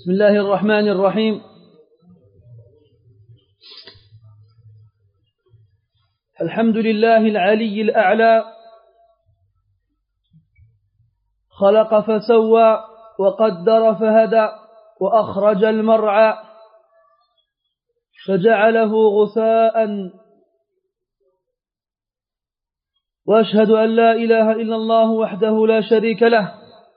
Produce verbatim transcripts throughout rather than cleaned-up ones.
بسم الله الرحمن الرحيم. الحمد لله العلي الأعلى، خلق فسوى وقدر فهدى وأخرج المرعى فجعله غثاء، وأشهد أن لا إله إلا الله وحده لا شريك له،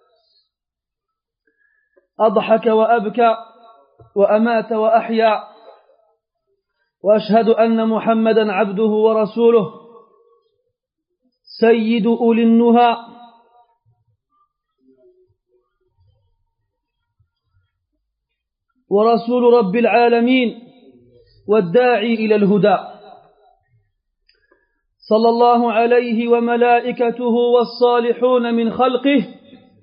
أضحك وأبكى وأمات وأحيا، وأشهد أن محمدا عبده ورسوله سيد أولي النهى، ورسول رب العالمين والداعي إلى الهدى، صلى الله عليه وملائكته والصالحون من خلقه،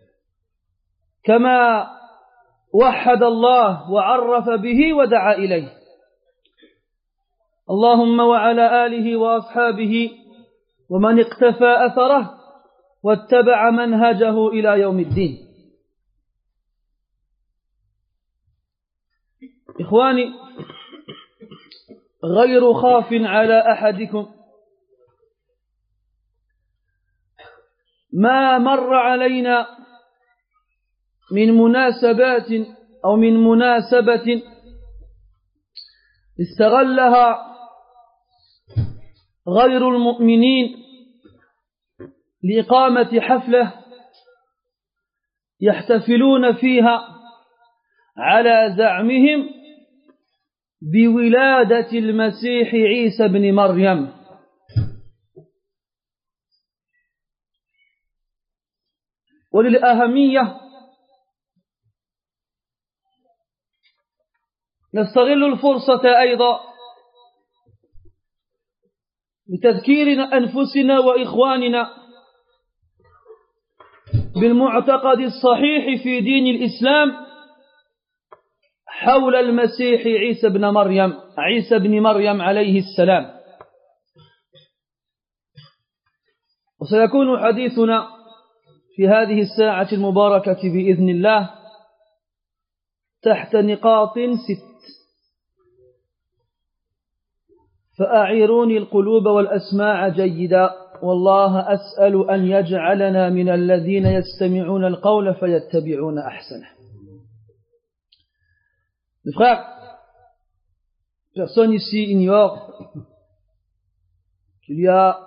كما وحد الله وعرف به ودعا إليه. اللهم وعلى آله وأصحابه ومن اقتفى أثره واتبع منهجه إلى يوم الدين. إخواني، غير خاف على أحدكم ما مر علينا من مناسبات أو من مناسبة استغلها غير المؤمنين لإقامة حفلة يحتفلون فيها على زعمهم بولادة المسيح عيسى بن مريم. وللأهمية نستغل الفرصة أيضا لتذكير أنفسنا وإخواننا بالمعتقد الصحيح في دين الإسلام حول المسيح عيسى بن مريم عيسى بن مريم عليه السلام. وسيكون حديثنا في هذه الساعة المباركة بإذن الله تحت نقاط ست، فأعيروني القلوب والأسماع جيدا، والله أسأل أن يجعلنا من الذين يستمعون القول فيتبعون أحسنه. Mes frères, personne ici ignore qu'il y a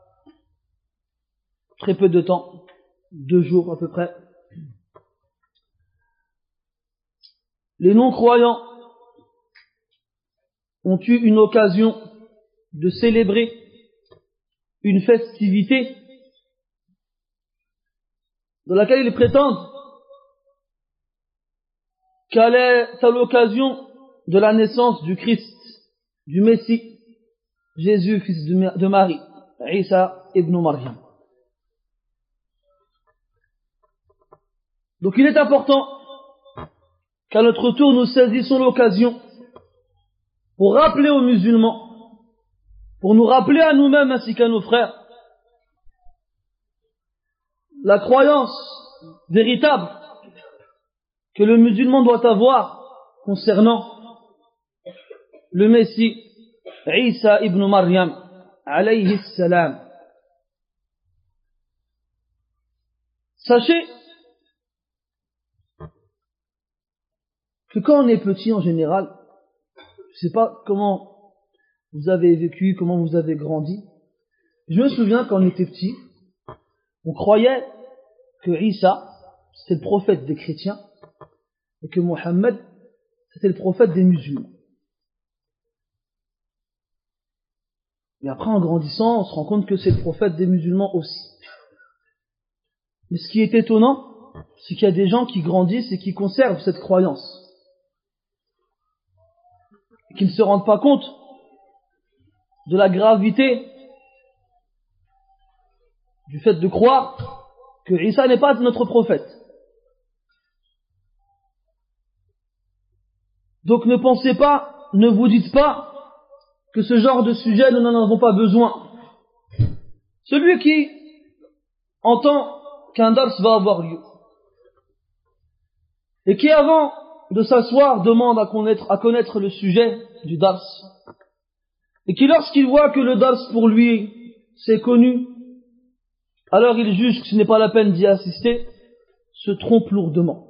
très peu de temps, deux jours à peu près, les non-croyants ont eu une occasion de célébrer une festivité dans laquelle ils prétendent qu'elle est à l'occasion de la naissance du Christ, du Messie, Jésus, fils de Marie, Isa ibn Maryam. Donc il est important qu'à notre tour nous saisissons l'occasion pour rappeler aux musulmans, pour nous rappeler à nous-mêmes ainsi qu'à nos frères, la croyance véritable que le musulman doit avoir concernant le Messie Isa ibn Maryam alayhi salam. Sachez que quand on est petit en général, je ne sais pas comment vous avez vécu, comment vous avez grandi, je me souviens quand on était petit, on croyait que Isa c'était le prophète des chrétiens et que Mohammed c'était le prophète des musulmans. Et après, en grandissant, on se rend compte que c'est le prophète des musulmans aussi. Mais ce qui est étonnant, c'est qu'il y a des gens qui grandissent et qui conservent cette croyance, et qui ne se rendent pas compte de la gravité du fait de croire que Isa n'est pas notre prophète. Donc ne pensez pas, ne vous dites pas que ce genre de sujet, nous n'en avons pas besoin. Celui qui entend qu'un dars va avoir lieu, et qui avant de s'asseoir demande à connaître, à connaître le sujet du dars, et qui lorsqu'il voit que le dars pour lui c'est connu, alors il juge que ce n'est pas la peine d'y assister, se trompe lourdement.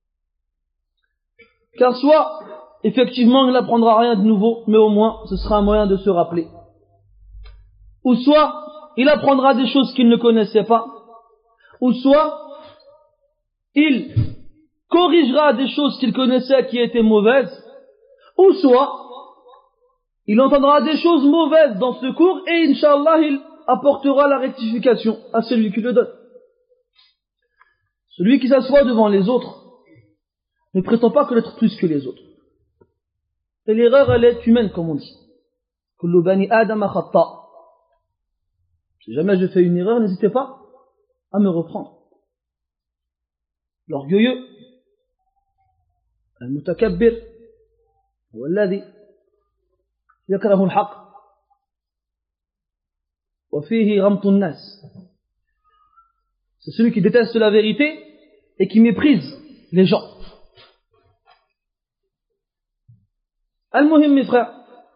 Car soit, effectivement, il n'apprendra rien de nouveau, mais au moins ce sera un moyen de se rappeler. Ou soit, il apprendra des choses qu'il ne connaissait pas, ou soit, il corrigera des choses qu'il connaissait qui étaient mauvaises, ou soit, il entendra des choses mauvaises dans ce cours et, Inch'Allah, il apportera la rectification à celui qui le donne. Celui qui s'assoit devant les autres ne prétend pas connaître plus que les autres. Et l'erreur, elle est humaine, comme on dit. Kullu bani Adam khata. Si jamais je fais une erreur, n'hésitez pas à me reprendre. L'orgueilleux, al-mutakabbir, huwa alladhi yakrahu al-haqq wa fihi ghamtu an-nas. C'est celui qui déteste la vérité et qui méprise les gens. Al-Muhim, mes frères,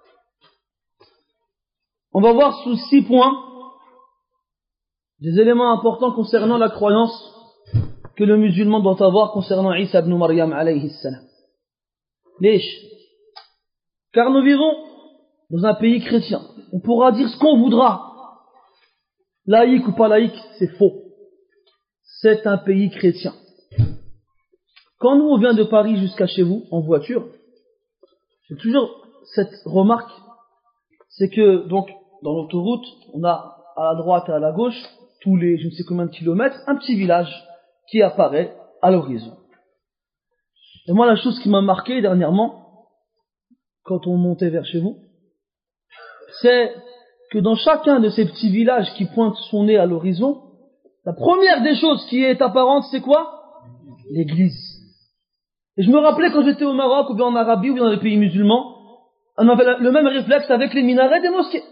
on va voir sous six points des éléments importants concernant la croyance que le musulman doit avoir concernant Isa ibn Maryam alayhi salam. Lesh. Car nous vivons dans un pays chrétien. On pourra dire ce qu'on voudra. Laïque ou pas laïque, c'est faux. C'est un pays chrétien. Quand nous on vient de Paris jusqu'à chez vous, en voiture, j'ai toujours cette remarque, c'est que, donc, dans l'autoroute, on a à la droite et à la gauche, tous les je ne sais combien de kilomètres, un petit village qui apparaît à l'horizon. Et moi, la chose qui m'a marqué dernièrement, quand on montait vers chez vous, c'est que dans chacun de ces petits villages qui pointent son nez à l'horizon, la première des choses qui est apparente, c'est quoi? L'église. Et je me rappelais quand j'étais au Maroc, ou bien en Arabie, ou bien dans les pays musulmans, on avait le même réflexe avec les minarets des mosquées.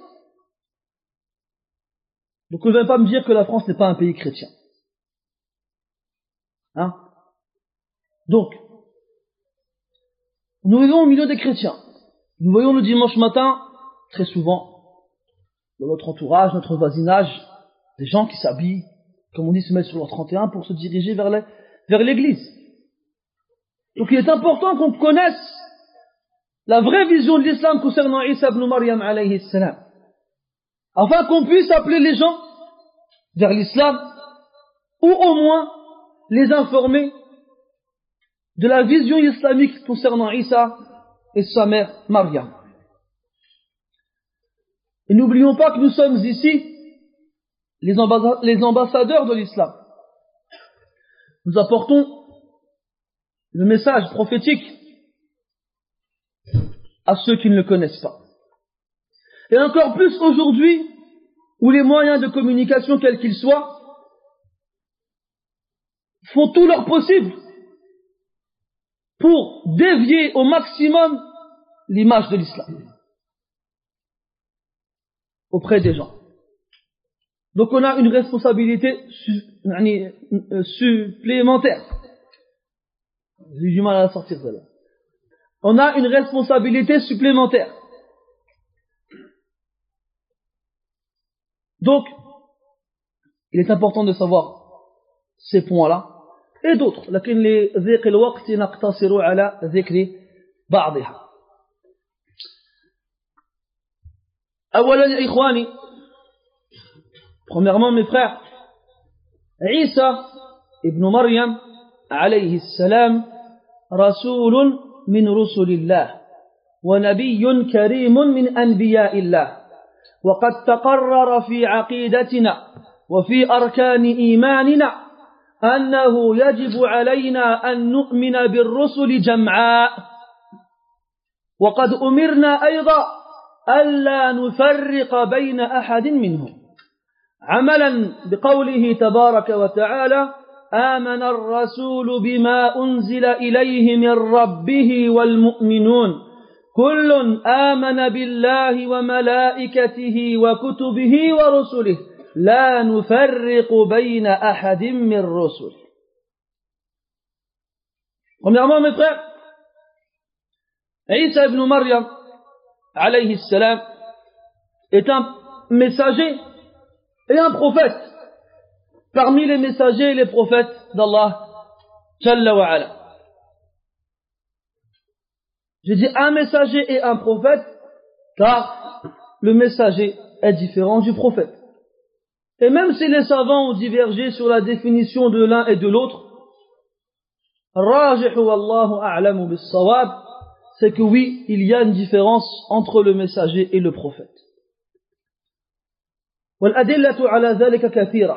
Donc ne venez pas me dire que la France n'est pas un pays chrétien. Hein? Donc, nous vivons au milieu des chrétiens. Nous voyons le dimanche matin, très souvent, dans notre entourage, notre voisinage, des gens qui s'habillent, comme on dit, se mettent sur leur trente et un pour se diriger vers les, vers l'église. Donc il est important qu'on connaisse la vraie vision de l'islam concernant Isa ibn Maryam alayhi salam, afin qu'on puisse appeler les gens vers l'islam, ou au moins les informer de la vision islamique concernant Isa et sa mère Maryam. Et n'oublions pas que nous sommes ici les, ambassa- les ambassadeurs de l'islam. Nous apportons le message prophétique à ceux qui ne le connaissent pas. Et encore plus aujourd'hui, où les moyens de communication, quels qu'ils soient, font tout leur possible pour dévier au maximum l'image de l'islam auprès des gens. Donc on a une responsabilité su- euh, supplémentaire. J'ai du mal à la sortir celle-là. On a une responsabilité supplémentaire. Donc, il est important de savoir ces points-là et d'autres. لكن لضيق الوقت نقتصر على ذكر بعضها. أولا يا إخواني, premièrement mes frères, Isa ibn Maryam alayhi السلام رسول من رسل الله ونبي كريم من أنبياء الله وقد تقرر في عقيدتنا وفي أركان إيماننا أنه يجب علينا أن نؤمن بالرسل جمعاء وقد أمرنا أيضا ألا نفرق بين أحد منهم عملا بقوله تبارك وتعالى آمن الرسول بما أنزل إليه من ربه والمؤمنون كل آمن بالله وملائكته وكتبه ورسله لا نفرق بين أحد من رسله. Premièrement mes frères, Isa ibn Maryam, alayhi salam, est un messager et un prophète parmi les messagers et les prophètes d'Allah Jalla wa ala. J'ai dit un messager et un prophète car le messager est différent du prophète. Et même si les savants ont divergé sur la définition de l'un et de l'autre, Rajihu wallahu a'lamu bis-sawab, c'est que oui, il y a une différence entre le messager et le prophète. وَالْأَدِلَّةُ عَلَى ذَلِكَ كَثِيرَةٌ.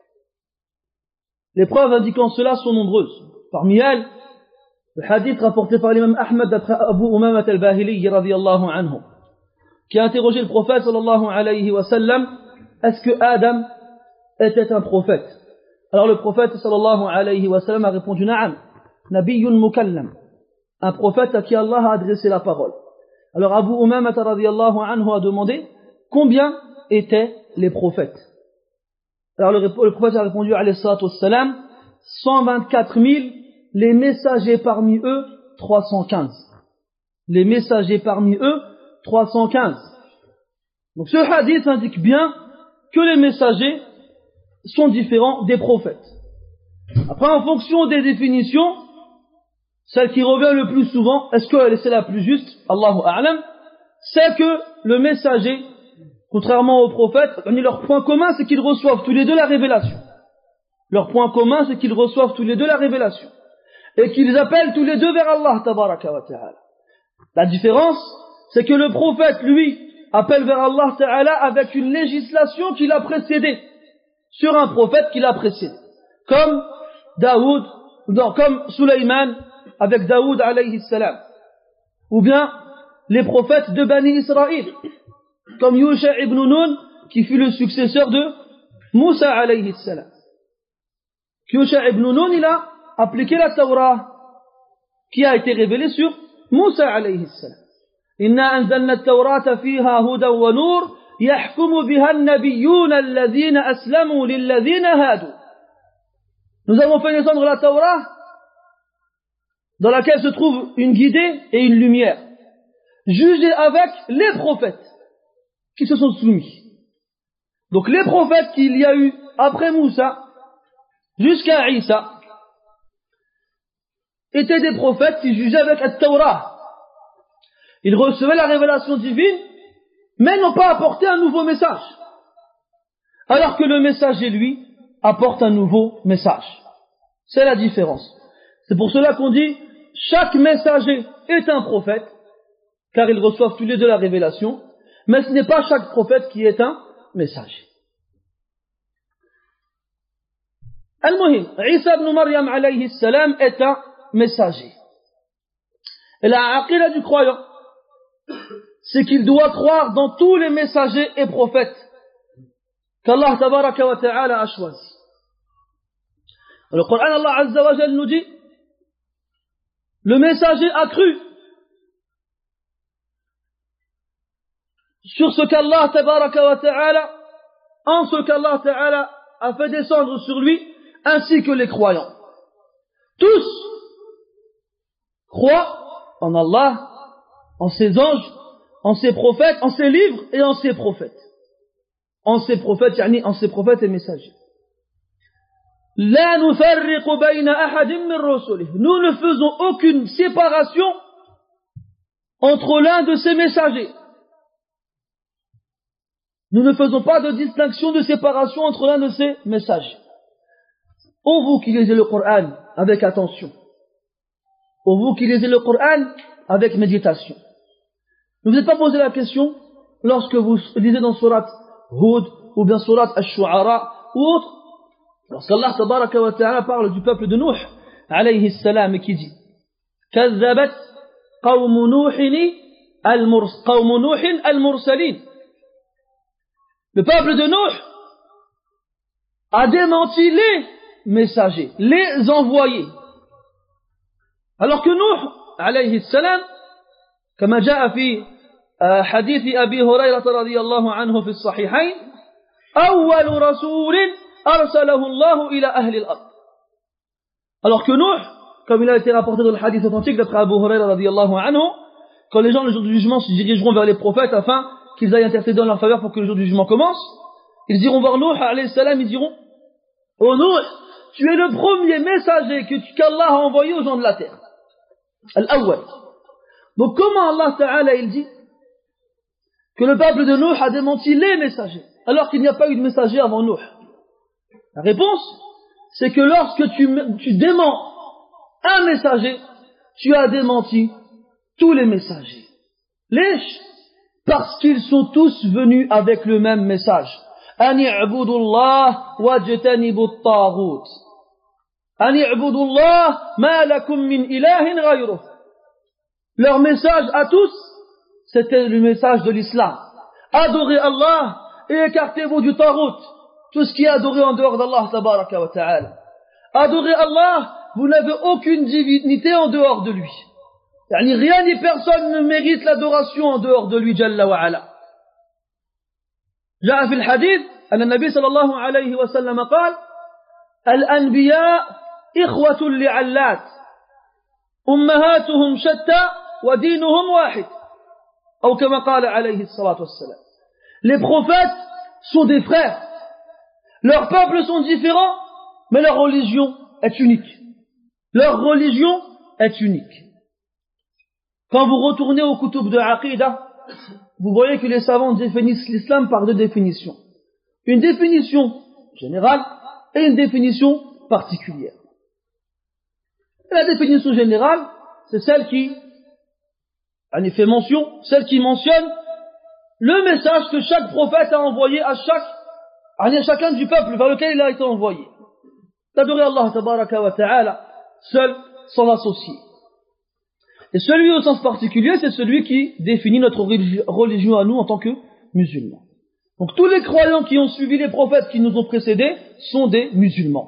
Les preuves indiquant cela sont nombreuses. Parmi elles, le hadith rapporté par l'imam Ahmad d'après Abu Umamat al-Bahili radiyallahu anhu, qui a interrogé le prophète sallallahu alayhi wa sallam, est-ce que Adam était un prophète? Alors le prophète sallallahu alayhi wa sallam a répondu na'am, nabiyyun mukallam, un prophète à qui Allah a adressé la parole. Alors Abu Umamat radiyallahu anhu a demandé combien étaient les prophètes. Alors le, le prophète a répondu alayhi salatu wassalam, cent vingt-quatre mille, les messagers parmi eux trois cent quinze. Les messagers parmi eux trois cent quinze. Donc ce hadith indique bien que les messagers sont différents des prophètes. Après, en fonction des définitions, celle qui revient le plus souvent, est-ce que c'est la plus juste, Allahu a'lam, c'est que le messager, contrairement aux prophètes, leur point commun, c'est qu'ils reçoivent tous les deux la révélation. Leur point commun, c'est qu'ils reçoivent tous les deux la révélation. Et qu'ils appellent tous les deux vers Allah, tabaraka wa ta'ala. La différence, c'est que le prophète, lui, appelle vers Allah ta'ala avec une législation qui l'a précédé, sur un prophète qui l'a précédé. Comme Daoud, non, comme Sulaiman, avec Daoud alayhi salam. Ou bien, les prophètes de Bani Israël, comme Yusha ibn Nun, qui fut le successeur de Moussa alayhi salam. Yusha ibn Nun, il a appliqué la Torah, qui a été révélée sur Moussa alayhi salam. Inna anzalna at-Taurata fiha hudan wa nur yahkumu biha an-nabiyyuna alladhina aslamu lilladhina hadu. Nous avons fait descendre la Torah dans laquelle se trouve une guidée et une lumière, jugée avec les prophètes qui se sont soumis. Donc les prophètes qu'il y a eu après Moussa jusqu'à Isa étaient des prophètes qui jugeaient avec la Torah. Ils recevaient la révélation divine, mais n'ont pas apporté un nouveau message. Alors que le messager, lui, apporte un nouveau message. C'est la différence. C'est pour cela qu'on dit, chaque messager est un prophète, car ils reçoivent tous les deux la révélation, mais ce n'est pas chaque prophète qui est un messager. Al-Muhim, Isa ibn Maryam alayhi salam est un messager. Et la aqila du croyant, c'est qu'il doit croire dans tous les messagers et prophètes qu'Allah tabaraka wa ta'ala a choisi. Le Coran, Allah azza wa jal nous dit, le messager a cru sur ce qu'Allah tabaraka wa ta'ala, en ce qu'Allah ta'ala a fait descendre sur lui, ainsi que les croyants. Tous croient en Allah, en ses anges, en ses prophètes, en ses livres et en ses prophètes. En ses prophètes, yani en ses prophètes et messagers. La nufarriqu bayna ahadin min rusulih. Nous ne faisons aucune séparation entre l'un de ces messagers. Nous ne faisons pas de distinction, de séparation entre l'un de ces messagers. Ô vous qui lisez le Coran avec attention, ô vous qui lisez le Coran avec méditation, ne vous êtes pas posé la question lorsque vous lisez dans Surat Hud ou bien Surat Ash-Shu'ara ou autre, lorsqu'Allah tabaraka wa ta'ala parle du peuple de Nuh alayhi salam et qui dit Kazzabat qawmu Nuhin al-mursalin. Le peuple de Nuh a démenti les messagers, les envoyés. Alors que Nuh alayhi salam, كما جاء في حديث أبي هريرة رضي الله عنه في الصحيحين أول رسول أرسله الله إلى أهل الأرض. Alors que Nuh, comme il a été rapporté dans le hadith authentique d'après Abu Hurayra رضي الله عنه, quand les gens le jour du jugement se dirigeront vers les prophètes afin qu'ils aillent intercéder en leur faveur pour que le jour du jugement commence, ils iront voir Nuh alayhi salam, ils diront: oh Nuh, tu es le premier messager que tu, qu'Allah a envoyé aux gens de la terre. Al-awwal. Donc comment Allah Ta'ala il dit que le peuple de Nuh a démenti les messagers alors qu'il n'y a pas eu de messager avant Nuh? La réponse, c'est que lorsque tu, tu déments un messager, tu as démenti tous les messagers. Lèche, parce qu'ils sont tous venus avec le même message. Ani i'budullah wajtanibu at-taghut. Ani i'budullah ma lakum min ilahin ghayruh. Leur message à tous, c'était le message de l'islam. Adorez Allah et écartez-vous du taghut, tout ce qui est adoré en dehors d'Allah tabaraka wa ta'ala. Adorez Allah, vous n'avez aucune divinité en dehors de lui. Yani rien ni personne ne mérite l'adoration en dehors de lui Jalla wa ala. جاء في الحديث أن النبي صلى الله عليه وسلم قال: الأنبياء إخوة لعلات أمهاتهم شتى ودينهم واحد أو كما قال عليه الصلاة والسلام. Les prophètes sont des frères, leurs peuples sont différents, mais leur religion est unique. Leur religion est unique. Quand vous retournez au kutub de Aqidah, vous voyez que les savants définissent l'islam par deux définitions. Une définition générale et une définition particulière. Et la définition générale, c'est celle qui en fait mention, celle qui mentionne le message que chaque prophète a envoyé à chaque, à chacun du peuple vers lequel il a été envoyé. D'adorer Allah tabaraka wa ta'ala, seul, sans l'associer. Et celui au sens particulier, c'est celui qui définit notre religion à nous en tant que musulmans. Donc tous les croyants qui ont suivi les prophètes qui nous ont précédés sont des musulmans.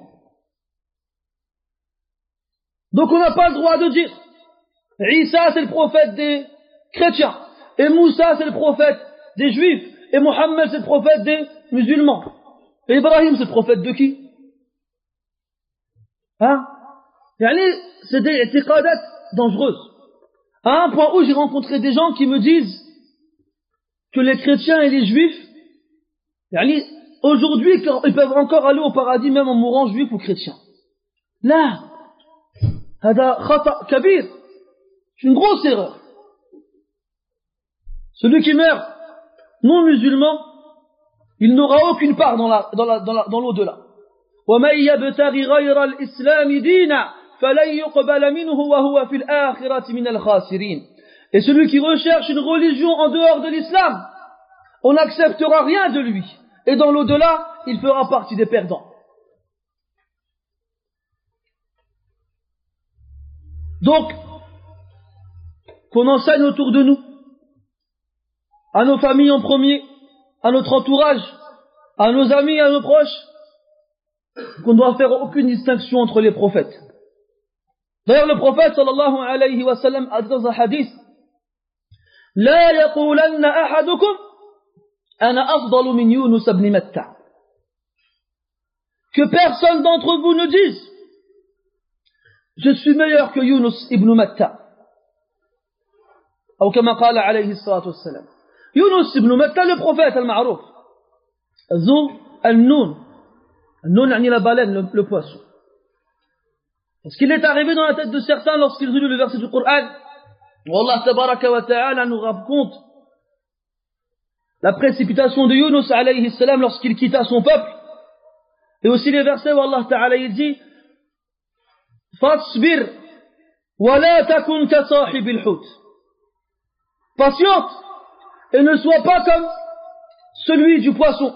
Donc on n'a pas le droit de dire Isa c'est le prophète des chrétiens, et Moussa c'est le prophète des juifs, et Mohammed c'est le prophète des musulmans. Et Ibrahim c'est le prophète de qui? Hein? Yani, c'est des i'tiqadat dangereuses. À un point où j'ai rencontré des gens qui me disent que les chrétiens et les juifs, yani, aujourd'hui, ils peuvent encore aller au paradis même en mourant juifs ou chrétiens. Là, hada khata kabir, c'est une grosse erreur. Celui qui meurt non musulman, il n'aura aucune part dans la, dans la, dans la, dans l'au-delà. وَمَنْ يَبْتَغِ غَيْرَ الْإِسْلَامِ دِينًا فَلَنْ يُقْبَلَ مِنْهُ وَهُوَ فِي الْآخِرَةِ مِنَ الْخَاسِرِينَ. Et celui qui recherche une religion en dehors de l'islam, on n'acceptera rien de lui. Et dans l'au-delà, il fera partie des perdants. Donc, qu'on enseigne autour de nous, à nos familles en premier, à notre entourage, à nos amis, à nos proches, qu'on ne doit faire aucune distinction entre les prophètes. D'ailleurs, le prophète sallallahu alayhi wa sallam a dit dans un hadith: لا يقولن أحدكم أنا أفضل من يونس بن متى. Que personne d'entre vous ne dise je suis meilleur que Yunus ibn Matta. Ou comme قال عليه الصلاة والسلام. Yunus ibn Matta, le prophète al-ma'rouf. Zou al-noun. Al-noun, yani la baleine, le, le poisson. Parce qu'il est arrivé dans la tête de certains lorsqu'ils ont lu le verset du Coran où Allah tabaraka wa ta'ala nous raconte la précipitation de Yunus alayhi salam lorsqu'il quitta son peuple, et aussi les versets où Allah ta'ala il dit Fasbir wa la takun ka sahibil hut. Patiente et ne sois pas comme celui du poisson.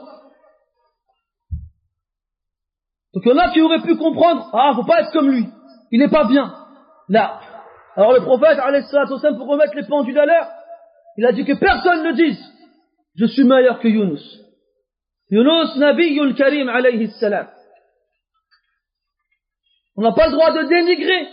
Donc il y en a qui auraient pu comprendre, ah, faut pas être comme lui, il n'est pas bien. Là. Alors le prophète, alayhi salatu wassalam, pour remettre les pendules à l'heure, il a dit que personne ne dise, je suis meilleur que Yunus. Yunus, nabiyyun karim, alayhi salam. On n'a pas le droit de dénigrer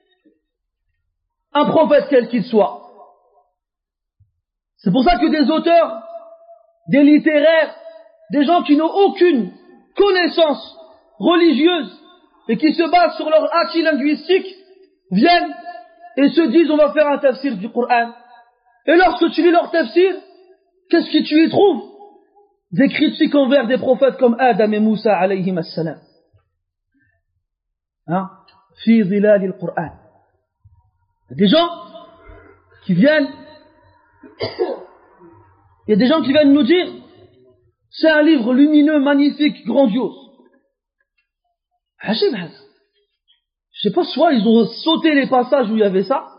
un prophète quel qu'il soit. C'est pour ça que des auteurs, des littéraires, des gens qui n'ont aucune connaissance religieuse et qui se basent sur leur acquis linguistique viennent et se disent on va faire un tafsir du Coran, Et lorsque tu lis leur tafsir, qu'est-ce que tu y trouves? Des critiques envers des prophètes comme Adam et Moussa alayhim as-salam. Hein? Fi dhilal al-Qur'an. Des gens qui viennent, il y a des gens qui viennent nous dire, c'est un livre lumineux, magnifique, grandiose. Ajib, je sais pas, soit ils ont sauté les passages où il y avait ça,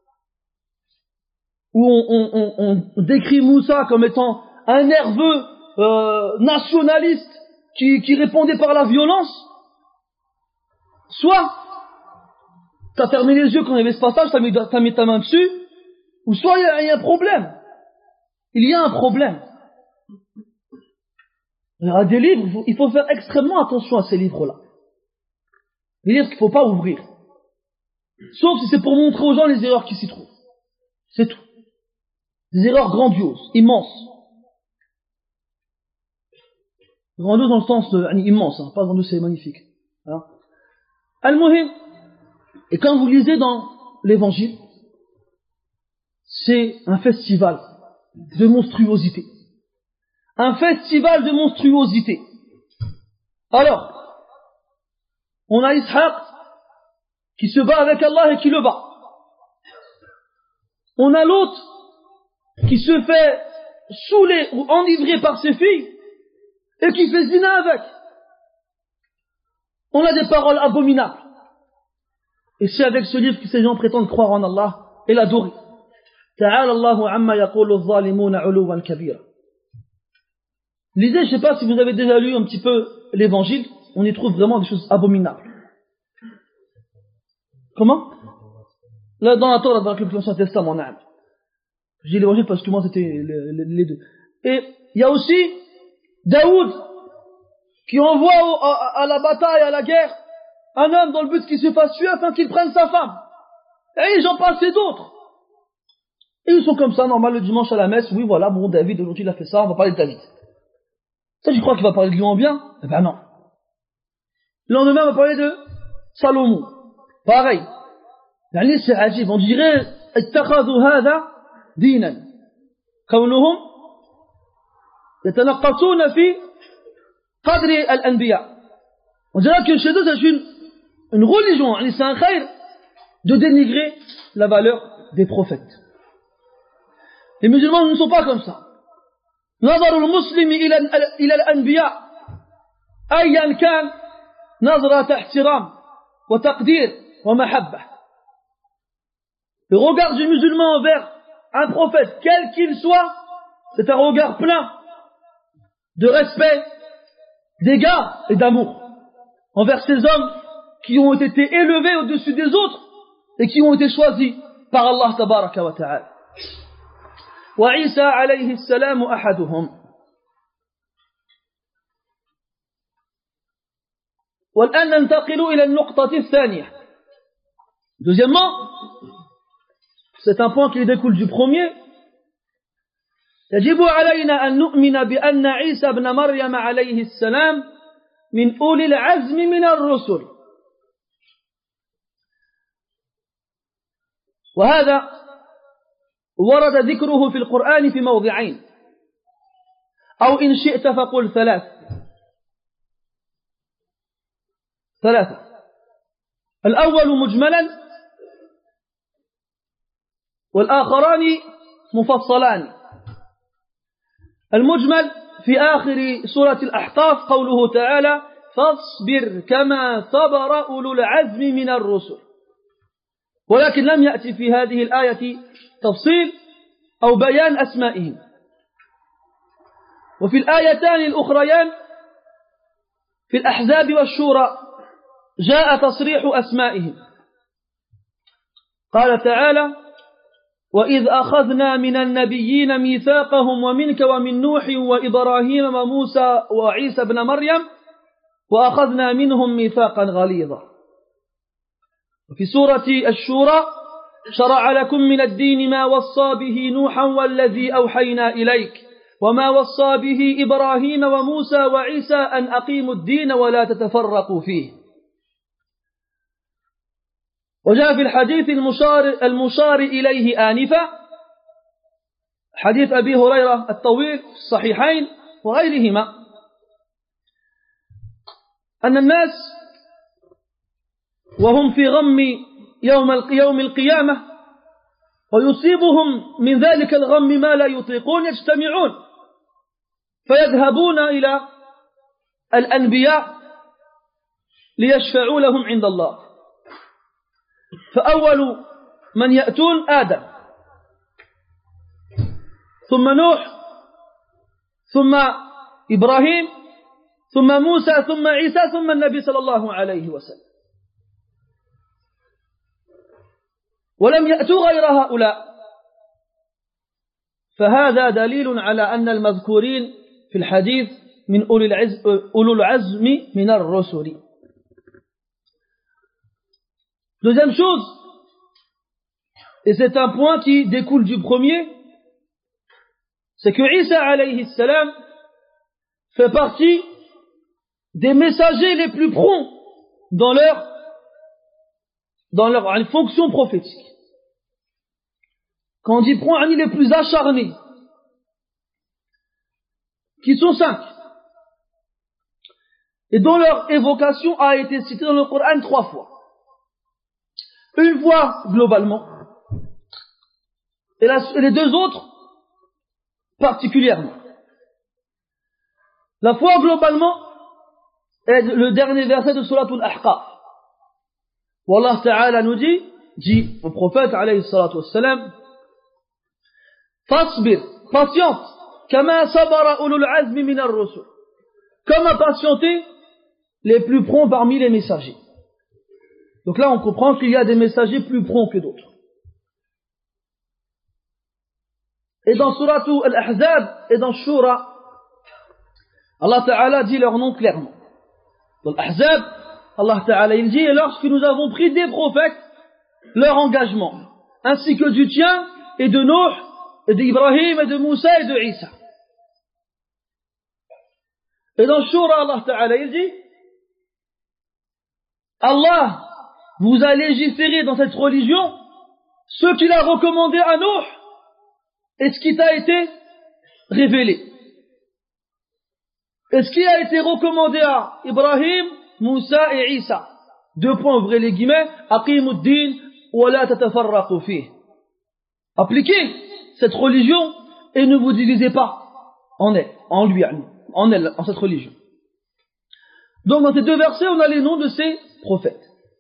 où on, on, on, on décrit Moussa comme étant un nerveux euh, nationaliste qui, qui répondait par la violence, soit t'as fermé les yeux quand il y avait ce passage, t'as mis, t'as mis ta main dessus, ou soit il y, a, il y a un problème. Il y a un problème. Il y a des livres, il faut faire extrêmement attention à ces livres-là. Les livres qu'il ne faut pas ouvrir. Sauf si c'est pour montrer aux gens les erreurs qui s'y trouvent. C'est tout. Des erreurs grandioses, immenses. Grandiose dans le sens de, immense, hein, pas grandiose, c'est magnifique. Hein. Al-Muhim. Et quand vous lisez dans l'évangile, c'est un festival de monstruosité. Un festival de monstruosité. Alors, on a Ishaq qui se bat avec Allah et qui le bat. On a l'autre qui se fait saouler ou enivrer par ses filles et qui fait zina avec. On a des paroles abominables. Et c'est avec ce livre que ces gens prétendent croire en Allah et l'adorer. Ta'ala Allahu amma yaqulu adh-dhalimuna 'uluwan kabira. Lisez, je ne sais pas si vous avez déjà lu un petit peu l'évangile, on y trouve vraiment des choses abominables. Comment? Là, dans la Torah, dans l'Ancien Testament, on a. J'ai l'évangile parce que moi c'était les deux. Et il y a aussi Daoud qui envoie au, à, à la bataille, à la guerre, un homme dans le but qu'il se fasse tuer afin qu'il prenne sa femme. Et j'en passe et d'autres. Et ils sont comme ça, normal, le dimanche à la messe, oui voilà, bon David aujourd'hui il a fait ça, on va parler de David. Ça, je crois qu'il va parler de lui en bien? Eh ben non. Le lendemain, on va parler de Salomon. Pareil. Yani, c'est ajib. On dirait, اتخذوا هذا دينا. كونهم يتنقصون في قدر الأنبياء. On dirait que chez eux, c'est une, une religion. C'est un khayr de dénigrer la valeur des prophètes. Les musulmans ne sont pas comme ça. نظر المسلم إلى إلى الأنبياء أيا كان نظرة احترام وتقدير ومحبة. Le regard du musulman envers un prophète, quel qu'il soit, c'est un regard plein de respect, d'égard et d'amour envers ces hommes qui ont été élevés au-dessus des autres et qui ont été choisis par Allah tabaraka wa ta'ala. وعيسى عليه السلام أحدهم. والآن ننتقل إلى النقطة الثانية. Deuxièmement, c'est un point qui découle du premier. يجب علينا أن نؤمن بأن عيسى بن مريم عليه السلام من أولي العزم من الرسل. وهذا ورد ذكره في القرآن في موضعين أو إن شئت فقل ثلاث ثلاثة. الأول مجملا والآخران مفصلان. المجمل في آخر سورة الأحقاف قوله تعالى فاصبر كما صبر أولو العزم من الرسل. ولكن لم يأتي في هذه الآية تفصيل أو بيان أسمائهم. وفي الآيتان الأخريان في الأحزاب والشورى جاء تصريح أسمائهم. قال تعالى وإذ أخذنا من النبيين ميثاقهم ومنك ومن نوح وإبراهيم وموسى وعيسى بن مريم وأخذنا منهم ميثاقا غليظا. وفي سورة الشورى شرع لكم من الدين ما وصى به نوحا والذي أوحينا إليك وما وصى به إبراهيم وموسى وعيسى أن أقيموا الدين ولا تتفرقوا فيه. وجاء في الحديث المشار, المشار إليه آنفا حديث أبي هريرة الطويل في الصحيحين وغيرهما أن الناس وهم في غم يوم يوم القيامة ويصيبهم من ذلك الغم ما لا يطيقون يجتمعون فيذهبون إلى الأنبياء ليشفعوا لهم عند الله. فأول من يأتون آدم ثم نوح ثم إبراهيم ثم موسى ثم عيسى ثم النبي صلى الله عليه وسلم، ولم يأتوا غير هؤلاء. فهذا دليل على أن المذكورين في الحديث من أولو العزم من الرسل. Deuxième chose, et c'est un point qui découle du premier, c'est que Isa alayhi salam fait partie des messagers les plus prompts dans leur dans leur fonction prophétique. Quand on dit prompt, on dit les plus acharnés, qui sont cinq, et dont leur évocation a été citée dans le Coran trois fois. Une fois globalement, et, la, et les deux autres particulièrement. La foi globalement est le dernier verset de Surat Al-Ahqaf, où Allah Ta'ala nous dit, dit au prophète alayhi salatu wassalam, Fasbir, patiente, kama sabara ulul azmi min ar-rusul, comme a patienté les plus prompts parmi les messagers. Donc là on comprend qu'il y a des messagers plus prompts que d'autres. Et dans Surat Al-Ahzab et dans Shura, Allah Ta'ala dit leur nom clairement. Dans l'Ahzab, Allah Ta'ala il dit, et lorsque nous avons pris des prophètes, leur engagement, ainsi que du tien et de Nuh, et d'Ibrahim et de Moussa et de Isa. Et dans Shura, Allah Ta'ala il dit, Allah vous a légiféré dans cette religion ce qu'il a recommandé à Nuh et ce qui t'a été révélé. Et ce qui a été recommandé à Ibrahim, Moussa et Isa. Deux points, ouvrez les guillemets, aqimuddin wa la tatafarraqu fih. Appliquez cette religion et ne vous divisez pas en elle, en lui, en elle, en cette religion. Donc dans ces deux versets, on a les noms de ces prophètes.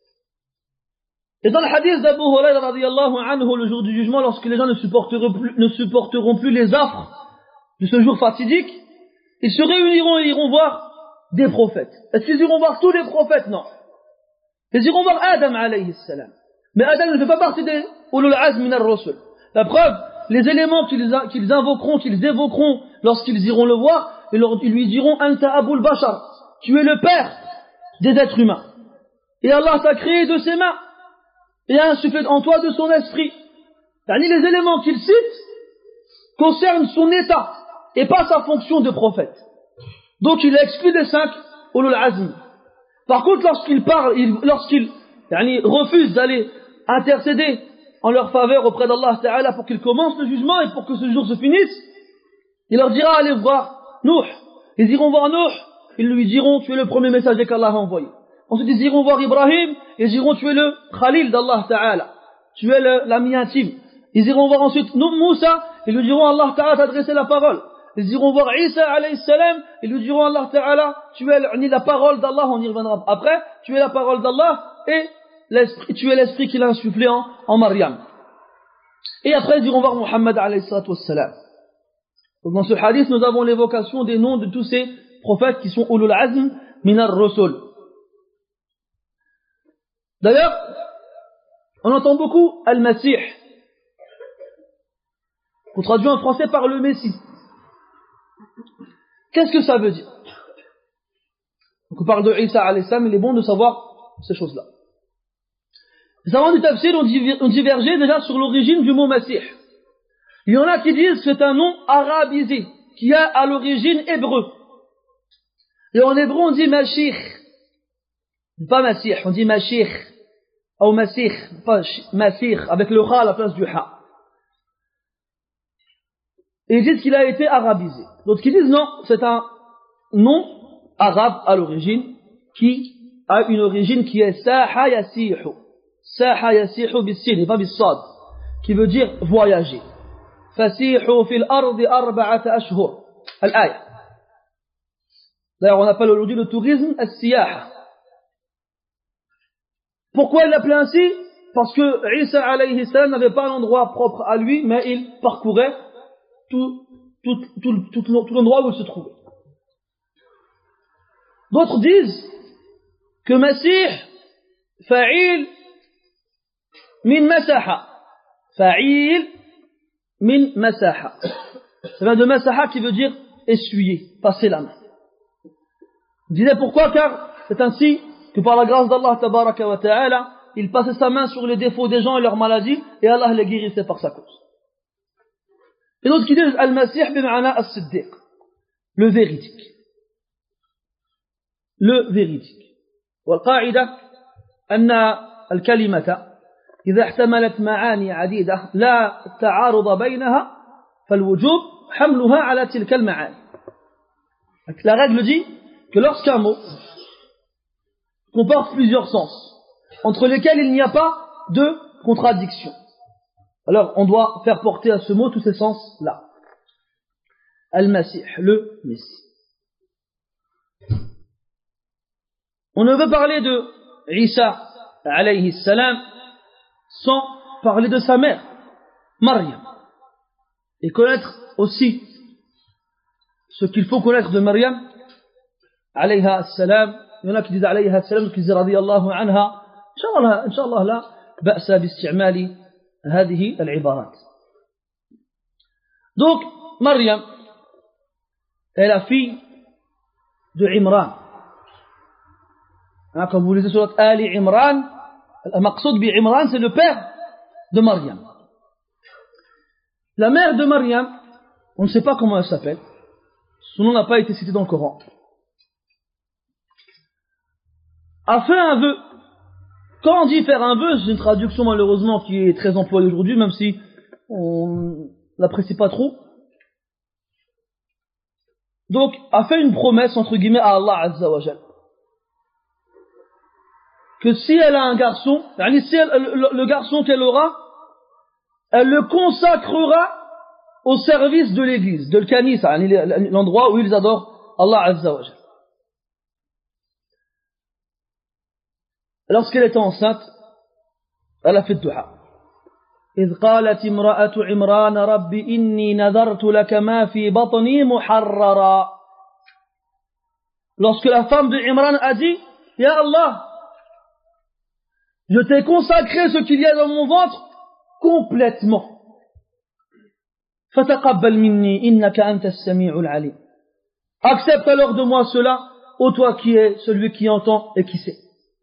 Et dans le hadith d'Abu Hurayra radiyallahu anhu, le jour du jugement, lorsque les gens ne supporteront plus, ne supporteront plus les affres de ce jour fatidique, ils se réuniront et iront voir des prophètes. Est-ce qu'ils iront voir tous les prophètes? Non. Ils iront voir Adam alayhi salam. Mais Adam ne fait pas partie des ulul azm min ar-rusul. La preuve, les éléments qu'ils, qu'ils invoqueront, qu'ils évoqueront lorsqu'ils iront le voir, ils, leur, ils lui diront Anta Abul Bashar, tu es le père des êtres humains. Et Allah t'a créé de ses mains et a insufflé en toi de son esprit. Yani les éléments qu'il cite concernent son état et pas sa fonction de prophète. Donc il est exclu des cinq ulul azm. Par contre, lorsqu'il parle, il, lorsqu'il yani, refuse d'aller intercéder en leur faveur auprès d'Allah Ta'ala pour qu'ils commencent le jugement et pour que ce jour se finisse, il leur dira allez voir Nuh. Ils iront voir Nuh, ils lui diront tu es le premier messager qu'Allah a envoyé. Ensuite ils iront voir Ibrahim, ils diront tu es le Khalil d'Allah Ta'ala, tu es le, l'ami intime. Ils iront voir ensuite Moussa, ils lui diront Allah Ta'ala t'a adressé la parole. Ils iront voir Isa alayhi salam, ils lui diront Allah Ta'ala tu es la parole d'Allah, on y reviendra après, tu es la parole d'Allah et l'esprit, tu es l'esprit qu'il a insufflé en, en Maryam. Et après ils iront voir Muhammad alayhi salam. Donc dans ce hadith nous avons l'évocation des noms de tous ces prophètes qui sont ulul azm min ar-rusul. D'ailleurs, on entend beaucoup al-Masih, qu'on traduit en français par le Messie. Qu'est-ce que ça veut dire? Donc on parle de Isa alayhi salam, il est bon de savoir ces choses-là. Les savants du tafsir ont divergé déjà sur l'origine du mot Masih. Il y en a qui disent que c'est un nom arabisé, qui a à l'origine hébreu. Et en hébreu on dit Mashih. Pas Masih, on dit Mashih. Ou Masih, pas Masih, avec le Kha à la place du Ha. et ils disent qu'il a été arabisé. D'autres qui disent non, c'est un nom arabe à l'origine, qui a une origine qui est Saha Yasihu. Saha Yasihu bis-sin et pas bis-sad, qui veut dire voyager. Fasihu fil ardi arba'ata ashhur. Al-aya. D'ailleurs, on appelle aujourd'hui le tourisme as-siyaha. Pourquoi il l'appelait ainsi? Parce que Isa alayhi salam n'avait pas un endroit propre à lui, mais il parcourait tout, tout, tout, tout, tout l'endroit où il se trouvait. D'autres disent que Masih, fa'il min masaha. Fa'il min masaha. Ça vient de masaha qui veut dire essuyer, passer la main. Il disait pourquoi? Car c'est ainsi que par la grâce d'Allah tabaraka wa ta'ala, il passait sa main sur les défauts des gens et leurs maladies, et Allah les guérissait par sa cause. Et d'autres qui disent Al-Masih bima'ana as-Siddiq, le véridique. Le véridique. والقاعدة أن الكلمة إذا احتملت معاني عديدة لا تعارض بينها فالوجوب حملها على تلك المعاني. La règle dit que lorsqu'un mot comporte plusieurs sens, entre lesquels il n'y a pas de contradiction, alors on doit faire porter à ce mot tous ces sens-là. Al-Masih, le Messie. On ne veut parler de Isa alayhi salam sans parler de sa mère, Maryam, et connaître aussi ce qu'il faut connaître de Maryam alayha salam. Il y en a qui disent alayha salam, qui disent radiyallahu anha. Inch'Allah, Inch'Allah la ba'sa bi'isti'mali هذه العبارات. Donc Maryam est la fille de Imran. Hein, comme vous lisez sur Ali Imran, al-maqsoud bi Imran, c'est le père de Maryam. La mère de Maryam, on ne sait pas comment elle s'appelle. Son nom n'a pas été cité dans le Coran. A fait un vœu. Quand on dit faire un vœu, c'est une traduction malheureusement qui est très employée aujourd'hui, même si on l'apprécie pas trop. Donc, a fait une promesse entre guillemets à Allah Azza wa Jal, que si elle a un garçon, si elle, le, le garçon qu'elle aura, elle le consacrera au service de l'église, de l'Kanisa, l'endroit où ils adorent Allah Azza wa Jal. Lorsqu'elle était enceinte, elle a fait du'a. إذ قالت امرأة عمران رب إني نذرت لك ما في بطني محررا. Lorsque la femme de Imran a dit, Ya Allah, je t'ai consacré ce qu'il y a dans mon ventre complètement. فتقبل مني إنك أنت السميع العليم. Accepte alors de moi cela, ô toi qui es celui qui entend et qui sait.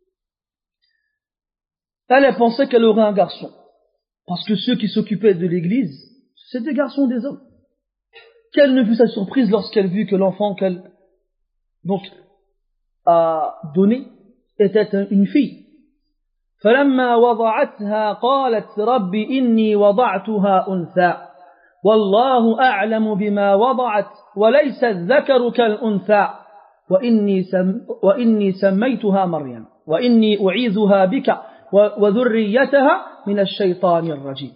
Elle a pensé qu'elle aurait un garçon. Parce que ceux qui s'occupaient de l'église, c'était des garçons des hommes. Quelle ne fut sa surprise lorsqu'elle vit que l'enfant qu'elle donc a donné était une fille. فلما وضعتها قالت رب إني وضعتها أنثى والله أعلم بما وضعت وليس الذكر كالأنثى وإني سم وإني سميتها مريم وإني أعيذها بك وذريتها من الشيطان الرجيم.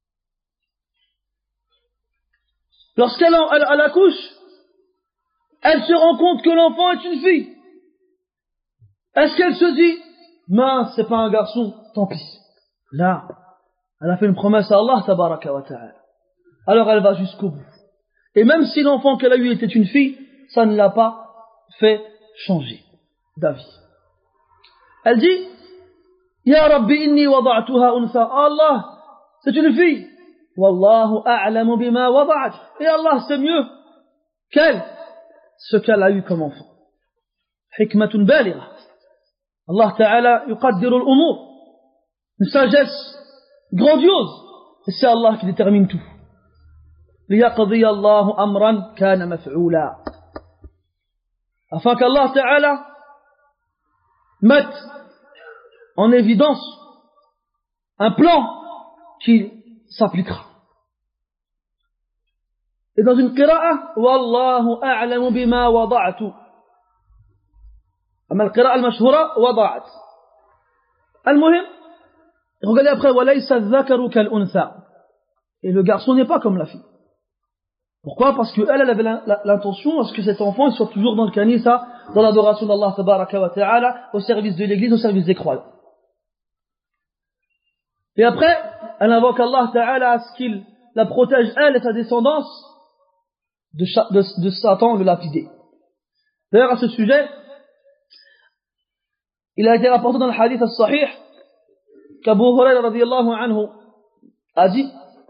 Lorsqu'elle elle, elle accouche, elle se rend compte que l'enfant est une fille. Est-ce qu'elle se dit, mince, c'est pas un garçon, tant pis. Là, elle a fait une promesse à Allah tabaraka wa ta'ala. Alors elle va jusqu'au bout. Et même si l'enfant qu'elle a eu était une fille, ça ne l'a pas fait changer d'avis. Elle dit, Ya Rabbi inni wada'tuha untha. Allah, c'est une fille. Wallahu a'lamu bima wada'at. Et Allah sait mieux qu'elle ce qu'elle a eu comme enfant. Hikmatun baligha. Allah Ta'ala yuqaddiru al-umur. Une sagesse grandiose. Et c'est Allah qui détermine tout. Liyaqdiya Allahu amran kana maf'ula. Afin qu'Allah Ta'ala mette en évidence un plan qui s'appliquera. Et dans une qira'a, Wallahu a'lamu bima wada'tu. Amma al-qira'a al-mashhura, wada'at. Al-muhim, regardez après, walaysa dhakaru kal-untha. Et le garçon n'est pas comme la fille. Pourquoi? Parce qu'elle, elle avait l'intention à ce que cet enfant soit toujours dans le kanisa, dans l'adoration d'Allah tabaraka wa ta'ala, au service de l'église, au service des croyants. Et après, elle invoque Allah ta'ala à ce qu'il la protège, elle et sa descendance, de, de, de Satan, de lapidé. D'ailleurs, à ce sujet, il a été rapporté dans le hadith al-sahih qu'Abu Hurayra radiyallahu anhu a dit,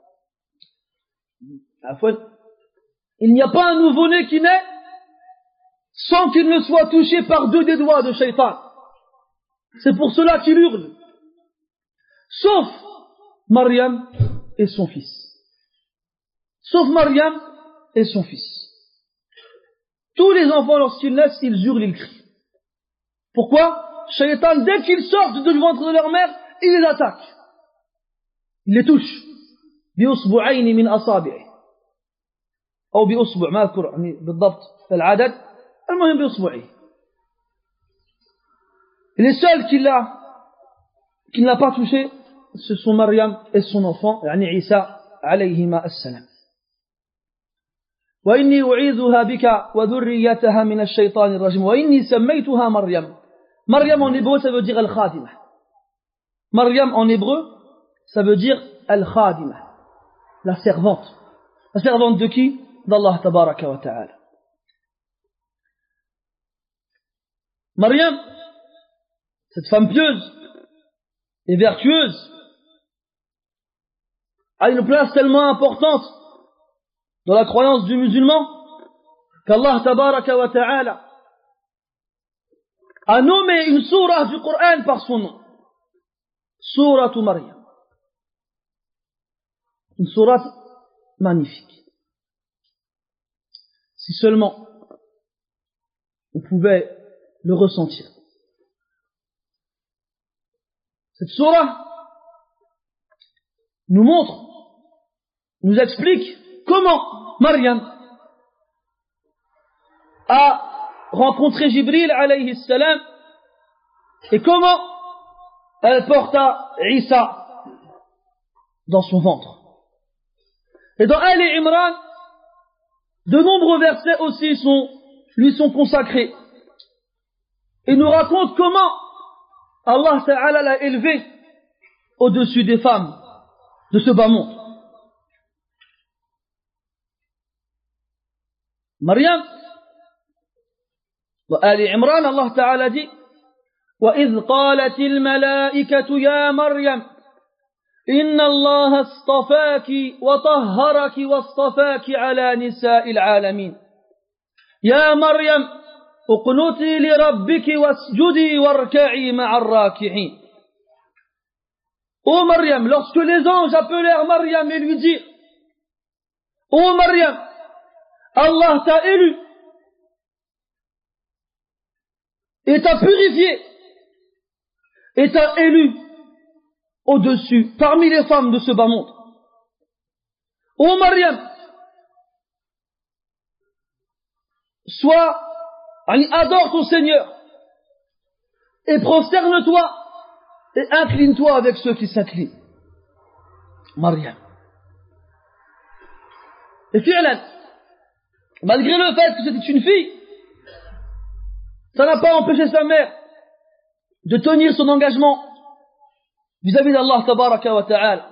il n'y a pas un nouveau-né qui naît sans qu'il ne soit touché par deux des doigts de Shaitan. C'est pour cela qu'il hurle. Sauf Maryam et son fils. Sauf Maryam et son fils. Tous les enfants, lorsqu'ils naissent, ils hurlent, ils crient. Pourquoi? Shaitan, dès qu'ils sortent du ventre de leur mère, il les attaque. Il les touche. بأصبعين من أصابعه أو بأصبع ما أذكر يعني بالضبط العدد المهم بأصبعه. Et les seuls qui l'a qui ne l'a pas touché, ce sont Maryam et son enfant, يعني عيسى عليهما السلام. وإني أعيذها بك وذريتها من الشيطان الرجيم وإني سميتها مريم. Maryam en hébreu ça veut dire al-khadima. Maryam en hébreu ça veut dire al-khadima, la servante. La servante de qui? D'Allah tabaraka wa ta'ala. Maryam, cette femme pieuse et vertueuse, a une place tellement importante dans la croyance du musulman qu'Allah tabaraka wa ta'ala a nommé une sourate du Coran par son nom. Sourate Maryam. Une sourate magnifique. Si seulement on pouvait le ressentir. Cette sourate nous montre, nous explique comment Maryam a rencontré Jibril alayhi salam et comment elle porta Isa dans son ventre. Et dans Ali Imran, de nombreux versets aussi sont, lui sont consacrés. Et nous raconte comment Allah Ta'ala l'a élevé au-dessus des femmes de ce bas monde. Maryam, dans Ali Imran, Allah Ta'ala dit وَإِذْ قَالَتِ الْمَلَائِكَةُ يَا مَرْيَمْ إن الله اصطفاك وطهرك واصطفاك على نساء العالمين يا مريم اقنتي لربك واسجدي واركعي مع الراكعين. Ô Maryam, lorsque les anges appelèrent Maryam et lui dirent Ô Maryam, Allah t'a élu et t'a purifié et t'a élu au-dessus, parmi les femmes de ce bas monde. Ô Maryam, sois, adore ton Seigneur, et prosterne-toi, et incline-toi avec ceux qui s'inclinent. Maryam. Et fi'lan, malgré le fait que c'était une fille, ça n'a pas empêché sa mère de tenir son engagement vis-à-vis d'Allah tabaraka wa ta'ala.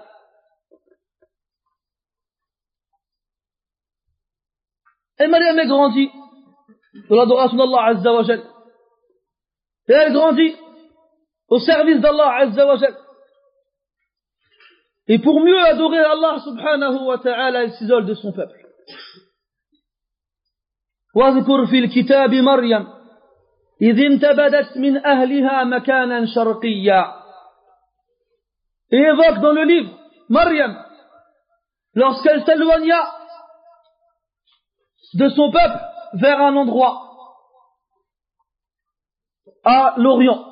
Et Maryam est grandie dans l'adoration d'Allah azza wa jal. Et elle grandit au service d'Allah azza wa jal. Et pour mieux adorer Allah subhanahu wa ta'ala, elle s'isole de son peuple. واذكر في الكتاب مريم إذ انتبذت من أهلها مكانا شرقيا. Et évoque dans le livre Maryam lorsqu'elle s'éloigna de son peuple vers un endroit à l'Orient.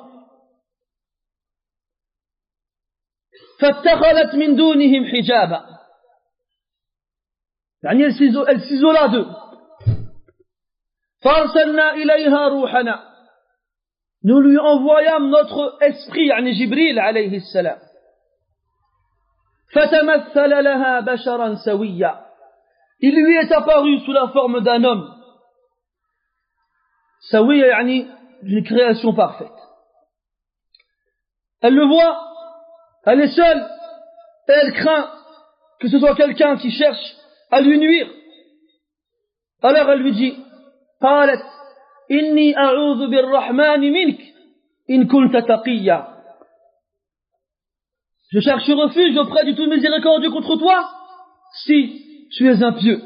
فاتخذت من دونهم حجابا. يعني elle s'isola d'eux. فَأَرْسَلْنَا إِلَيْهَا رُوحَنَا. Nous lui envoyâmes notre esprit, يعني Jibril عليه السلام. فَتَمَثَّلَ لَهَا بَشَرًا سَوِيًّا. Il lui est apparu sous la forme d'un homme. سَوِيًّا يعني une création parfaite. Elle le voit, elle est seule, et elle craint que ce soit quelqu'un qui cherche à lui nuire. Alors elle lui dit, قالت إني أعوذ بالرحمن منك إن كنت تقيا. Je cherche refuge auprès du tout miséricordieux contre toi si tu es impieux.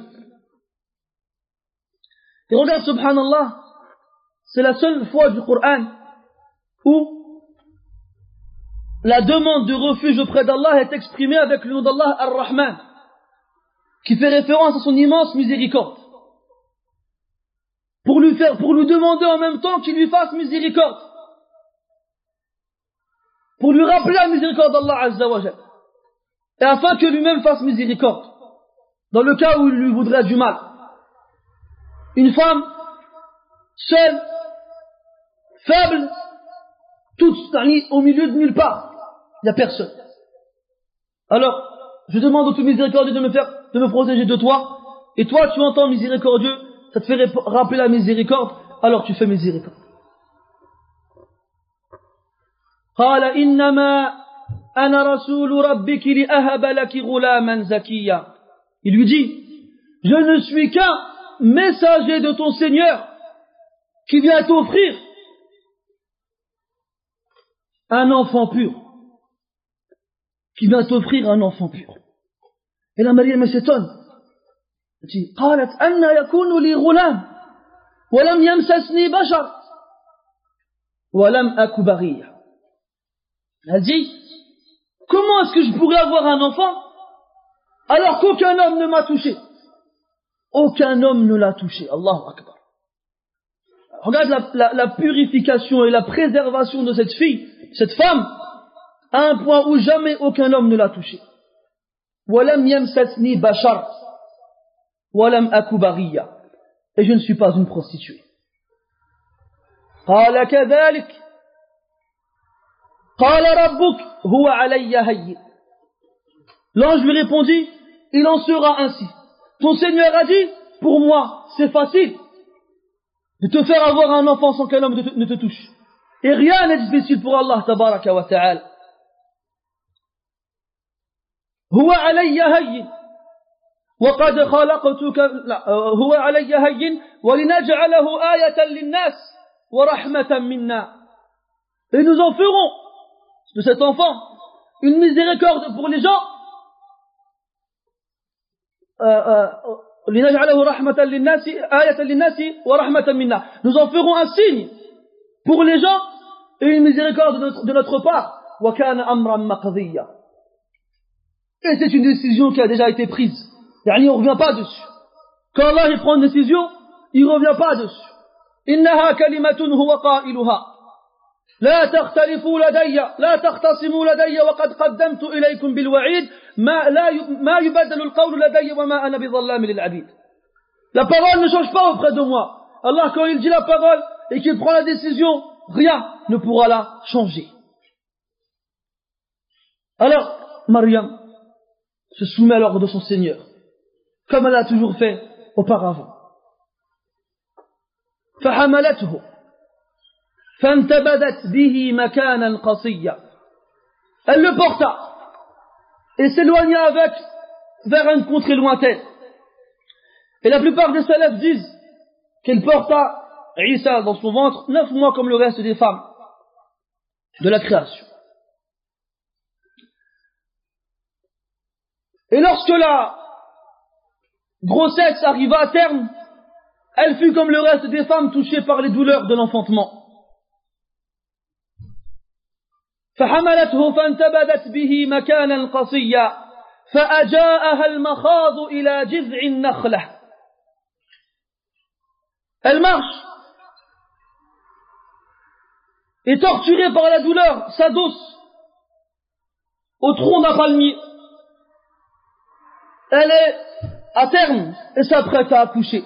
Et regarde, subhanallah, c'est la seule fois du Coran où la demande de refuge auprès d'Allah est exprimée avec le nom d'Allah Ar-Rahman, qui fait référence à son immense miséricorde. Pour lui faire, pour lui demander en même temps qu'il lui fasse miséricorde. Pour lui rappeler la miséricorde d'Allah Azza wa Jal. Et afin que lui-même fasse miséricorde. Dans le cas où il lui voudrait du mal. Une femme, seule, faible, toute au milieu de nulle part. Il n'y a personne. Alors, je demande au tout miséricordieux de me faire, de me protéger de toi. Et toi, tu entends miséricordieux, ça te fait rappeler la miséricorde, alors tu fais miséricorde. قال إنما أنا رسول ربك لأهب لك غلاما زكيا. Il lui dit, je ne suis qu'un messager de ton Seigneur qui vient t'offrir un enfant pur. Qui vient t'offrir un enfant pur. Et la Maryam s'étonne. Elle dit, قالت أن يكون لي غلام ولم يمسسني بشر ولم أك بغيا. Elle dit, comment est-ce que je pourrais avoir un enfant alors qu'aucun homme ne m'a touché? Aucun homme ne l'a touché. Allahu Akbar. Regarde la, la, la purification et la préservation de cette fille, cette femme, à un point où jamais aucun homme ne l'a touché. وَلَمْ يَمْسَسْنِي بَشَرٌ وَلَمْ أَكُ بَغِيًّا. Et je ne suis pas une prostituée. قَالَ كَذَلِكَ قَالَ رَبُّكَ هُوَ عَلَيَّ هَيِّنٌ. L'ange lui répondit, il en sera ainsi. Ton Seigneur a dit, pour moi, c'est facile de te faire avoir un enfant sans qu'un homme ne te touche. Et rien n'est difficile pour Allah tabaraka wa ta'ala. هو علي هين وقد خلقتك هو علي هين ولنجعله آية للناس ورحمة منا. Et nous en ferons de cet enfant une miséricorde pour les gens. لنجعله رحمة للناس آية للناس ورحمة منا. Nous en ferons un signe pour les gens et une miséricorde de notre, de notre part. وكان أمرا مقضيا. Et c'est une décision qui a déjà été prise. Yani on ne revient pas dessus. Quand Allah il prend une décision, il ne revient pas dessus. إنها كلمة هو قائلها لا تختلفوا لدي لا تختصموا لدي وقد قدمت إليكم بالوعيد ما لا ما يبدل القول لدي وما أنا بظلام للعبيد. La parole ne change pas auprès de moi. Allah quand il dit la parole et qu'il prend la décision, rien ne pourra la changer. Alors, Maryam se soumet à l'ordre de son Seigneur, comme elle a toujours fait auparavant. فحملته فانتبذت به مكانا قصيا. Elle le porta et s'éloigna avec vers une contrée lointaine. Et la plupart des salafs disent qu'elle porta Isa dans son ventre neuf mois comme le reste des femmes de la création. Et lorsque la grossesse arriva à terme, elle fut comme le reste des femmes touchée par les douleurs de l'enfantement. فحملته فانتبذت به مكانا قصيا فأجاءها المخاض إلى جذع النخلة. Elle marche et torturée par la douleur s'adosse au tronc d'un palmier. Elle est à terme et s'apprête à accoucher.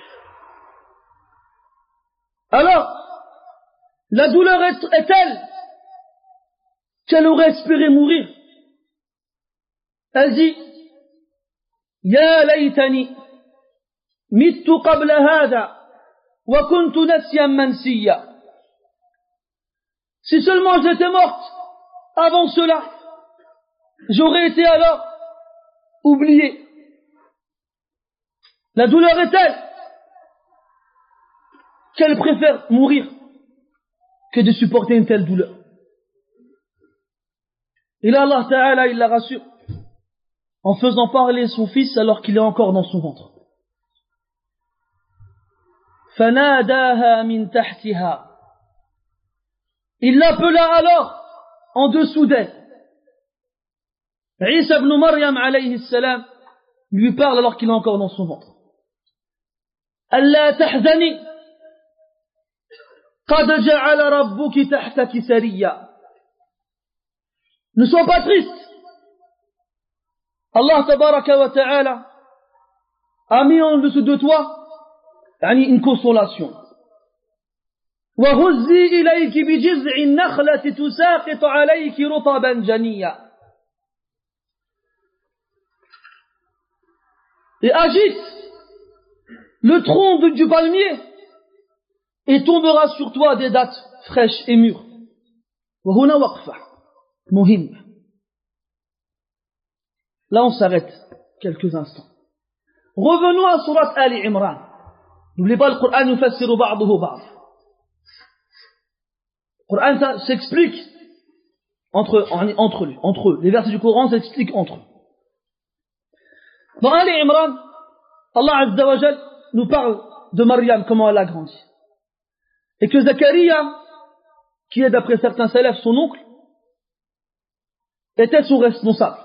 Alors, la douleur est, est telle qu'elle aurait espéré mourir. Elle dit, Ya laytani, mittu qabla hada, wa kuntu nasiyan mansiya. Si seulement j'étais morte avant cela, j'aurais été alors oubliée. La douleur est telle qu'elle préfère mourir que de supporter une telle douleur. Et là, Allah Ta'ala, il la rassure en faisant parler son fils alors qu'il est encore dans son ventre. فَنَادَاهَا مِن تَحْتِهَا. Il l'appela alors en dessous d'elle. Isa ibn Maryam alayhi salam lui parle alors qu'il est encore dans son ventre. أَلَّا تَحْزَنِي قَدْ جَعَلَ رَبُّكِ تَحْتَكِ سَرِيًّا. Ne sois pas triste. Allah tabaraka wa ta'ala a mis en dessous de toi une consolation. وَهُزِّي إِلَيْكِ بِجِذْعِ النَّخْلَةِ تُسَاقِطُ عَلَيْكِ رُطَبًا جَنِيًّا. Et agite le tronc de, du palmier et tombera sur toi des dattes fraîches et mûres. وَهُنَا وَقْفَةٌ مُهِمَّةٌ. Là on s'arrête quelques instants. Revenons à Surat Ali Imran. N'oubliez pas, le Coran yufassiru ba'duhu ba'd. Le Coran s'explique entre, entre, lui, entre eux. Les versets du Coran s'expliquent entre eux. Dans Ali Imran, Allah Azza wa Jal nous parle de Maryam, comment elle a grandi. Et que Zakaria, qui est d'après certains salafs son oncle, était son responsable.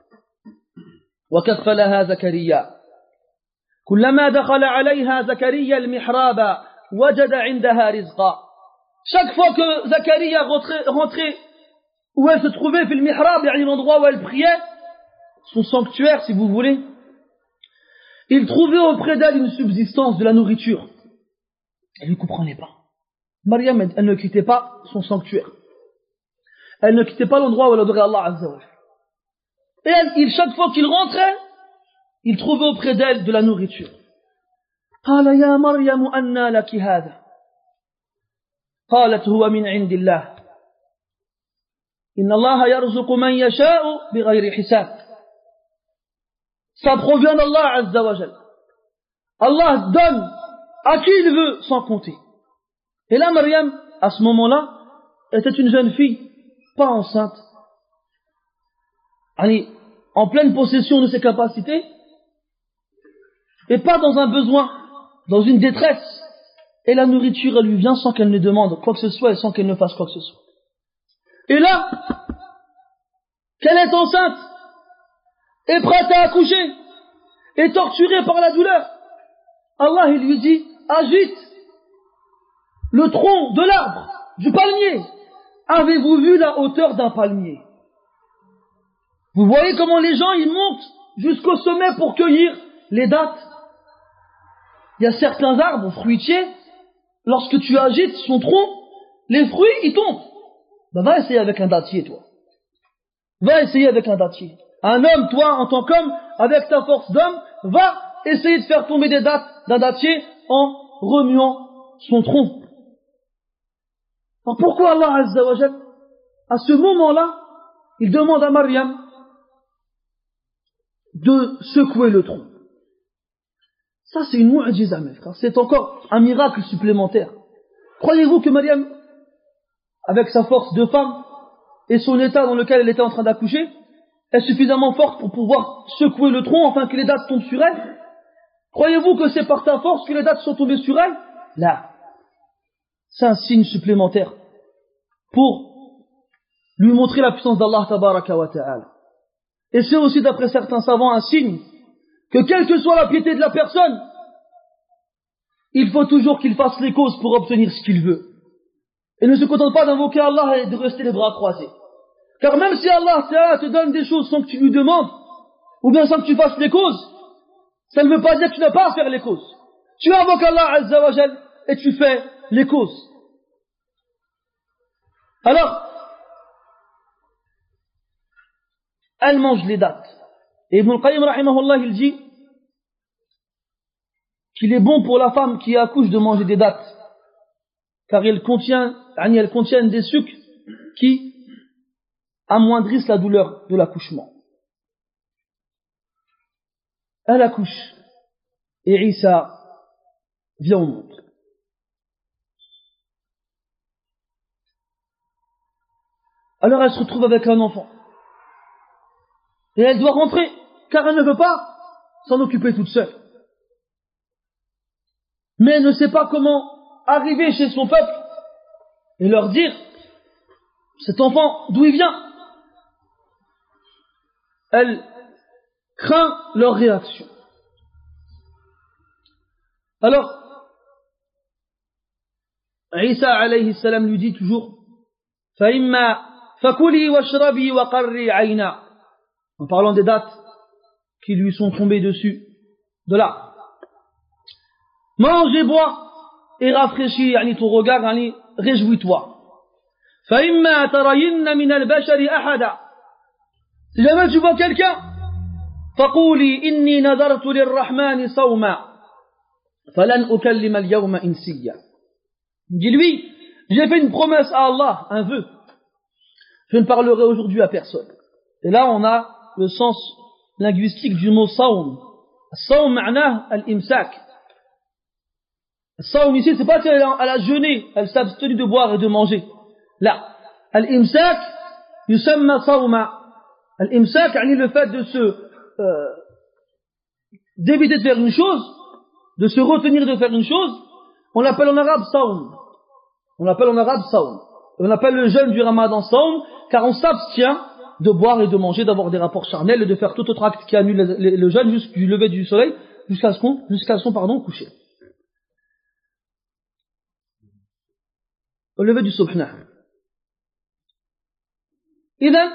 وكفلها زكريا كلما دخل عليها زكريا المحراب وجد عندها رزقا. Chaque fois que Zakaria rentrait, rentrait où elle se trouvait, في المحراب, يعني l'endroit où elle priait, son sanctuaire si vous voulez, il trouvait auprès d'elle une subsistance, de la nourriture. Elle ne comprenait pas. Maryam, elle ne quittait pas son sanctuaire. Elle ne quittait pas l'endroit où elle adorait Allah Azza wa Jalla. Et elle, il, chaque fois qu'il rentrait, il trouvait auprès d'elle de la nourriture. قال يا مريم أنى لك هذا قالت هو من عند الله إن الله يرزق من يشاء بغير حساب. Ça provient d'Allah Azza wa Jal. Allah donne à qui il veut sans compter. Et là Maryam, à ce moment-là, était une jeune fille, pas enceinte, en pleine possession de ses capacités, et pas dans un besoin, dans une détresse. Et la nourriture, elle lui vient sans qu'elle ne demande quoi que ce soit et sans qu'elle ne fasse quoi que ce soit. Et là, qu'elle est enceinte, est prête à accoucher, est torturée par la douleur, Allah il lui dit, agite le tronc de l'arbre, du palmier. Avez-vous vu la hauteur d'un palmier? Vous voyez comment les gens ils montent jusqu'au sommet pour cueillir les dattes. Il y a certains arbres fruitiers, lorsque tu agites son tronc, les fruits ils tombent. Ben va essayer avec un dattier toi. Va essayer avec un dattier. Un homme, toi en tant qu'homme, avec ta force d'homme, va essayer de faire tomber des dattes d'un dattier en remuant son tronc. Alors pourquoi Allah Azza wa Jal, à ce moment-là, il demande à Maryam de secouer le tronc? Ça c'est une mu'jiza, mes frères. C'est encore un miracle supplémentaire. Croyez-vous que Maryam, avec sa force de femme et son état dans lequel elle était en train d'accoucher, est suffisamment forte pour pouvoir secouer le tronc afin que les dattes tombent sur elle? Croyez-vous que c'est par ta force que les dattes sont tombées sur elle? Là, c'est un signe supplémentaire pour lui montrer la puissance d'Allah tabaraka wa ta'ala. Et c'est aussi d'après certains savants un signe que quelle que soit la piété de la personne, il faut toujours qu'il fasse les causes pour obtenir ce qu'il veut. Et ne se contente pas d'invoquer Allah et de rester les bras croisés. Car même si Allah te donne des choses sans que tu lui demandes, ou bien sans que tu fasses les causes, Ça ne veut pas dire que tu n'as pas à faire les causes. Tu invoques Allah Azza wa Jal et tu fais les causes. Alors, elle mange les dattes. Et Ibn al-Qayyim rahimahullah, il dit qu'il est bon pour la femme qui accouche de manger des dattes, car elles contiennent, elles contiennent des sucres qui amoindrissent la douleur de l'accouchement. Elle accouche et Isa vient au monde. Alors elle se retrouve avec un enfant. Et elle doit rentrer, car elle ne veut pas s'en occuper toute seule. Mais elle ne sait pas comment arriver chez son peuple et leur dire, cet enfant, d'où il vient? Elle craint leur réaction. Alors, Isa alayhi salam lui dit toujours, فَإِمَّا فَكُلِي وَاشْرَبِي وَقَرِّي عَيْنَا, en parlant des dates qui lui sont tombées dessus, de là. Mange et bois et rafraîchis yani ton regard, yani réjouis-toi. فَإِمَّا تَرَيِنَّ مِنَ الْبَشَرِ أَحَدًا, si jamais tu vois quelqu'un, فَقُولِي إِنِّي نَذَرْتُ لِلرَّحْمَنِ صَوْمًا فَلَنْ أُكَلِّمَ الْيَوْمَ إِنْسِيًّا. Dis-lui, j'ai fait une promesse à Allah, un vœu. Je ne parlerai aujourd'hui à personne. Et là, on a le sens linguistique du mot saum. Saum ma'nah al-imsak. Saum ici, c'est pas qu'elle a jeûné, elle s'est abstenue de boire et de manger. Là, al-imsak, yusamma sauma. Al-imsak, yani le fait de se, euh, d'éviter de faire une chose, de se retenir de faire une chose, on l'appelle en arabe saum. On l'appelle en arabe saum. On appelle le jeûne du ramadan saum, car on s'abstient de boire et de manger, d'avoir des rapports charnels et de faire tout autre acte qui annule le, le, le jeûne du lever du soleil jusqu'à ce qu'on, jusqu'à son, pardon, coucher. Au lever du subh. Idhan,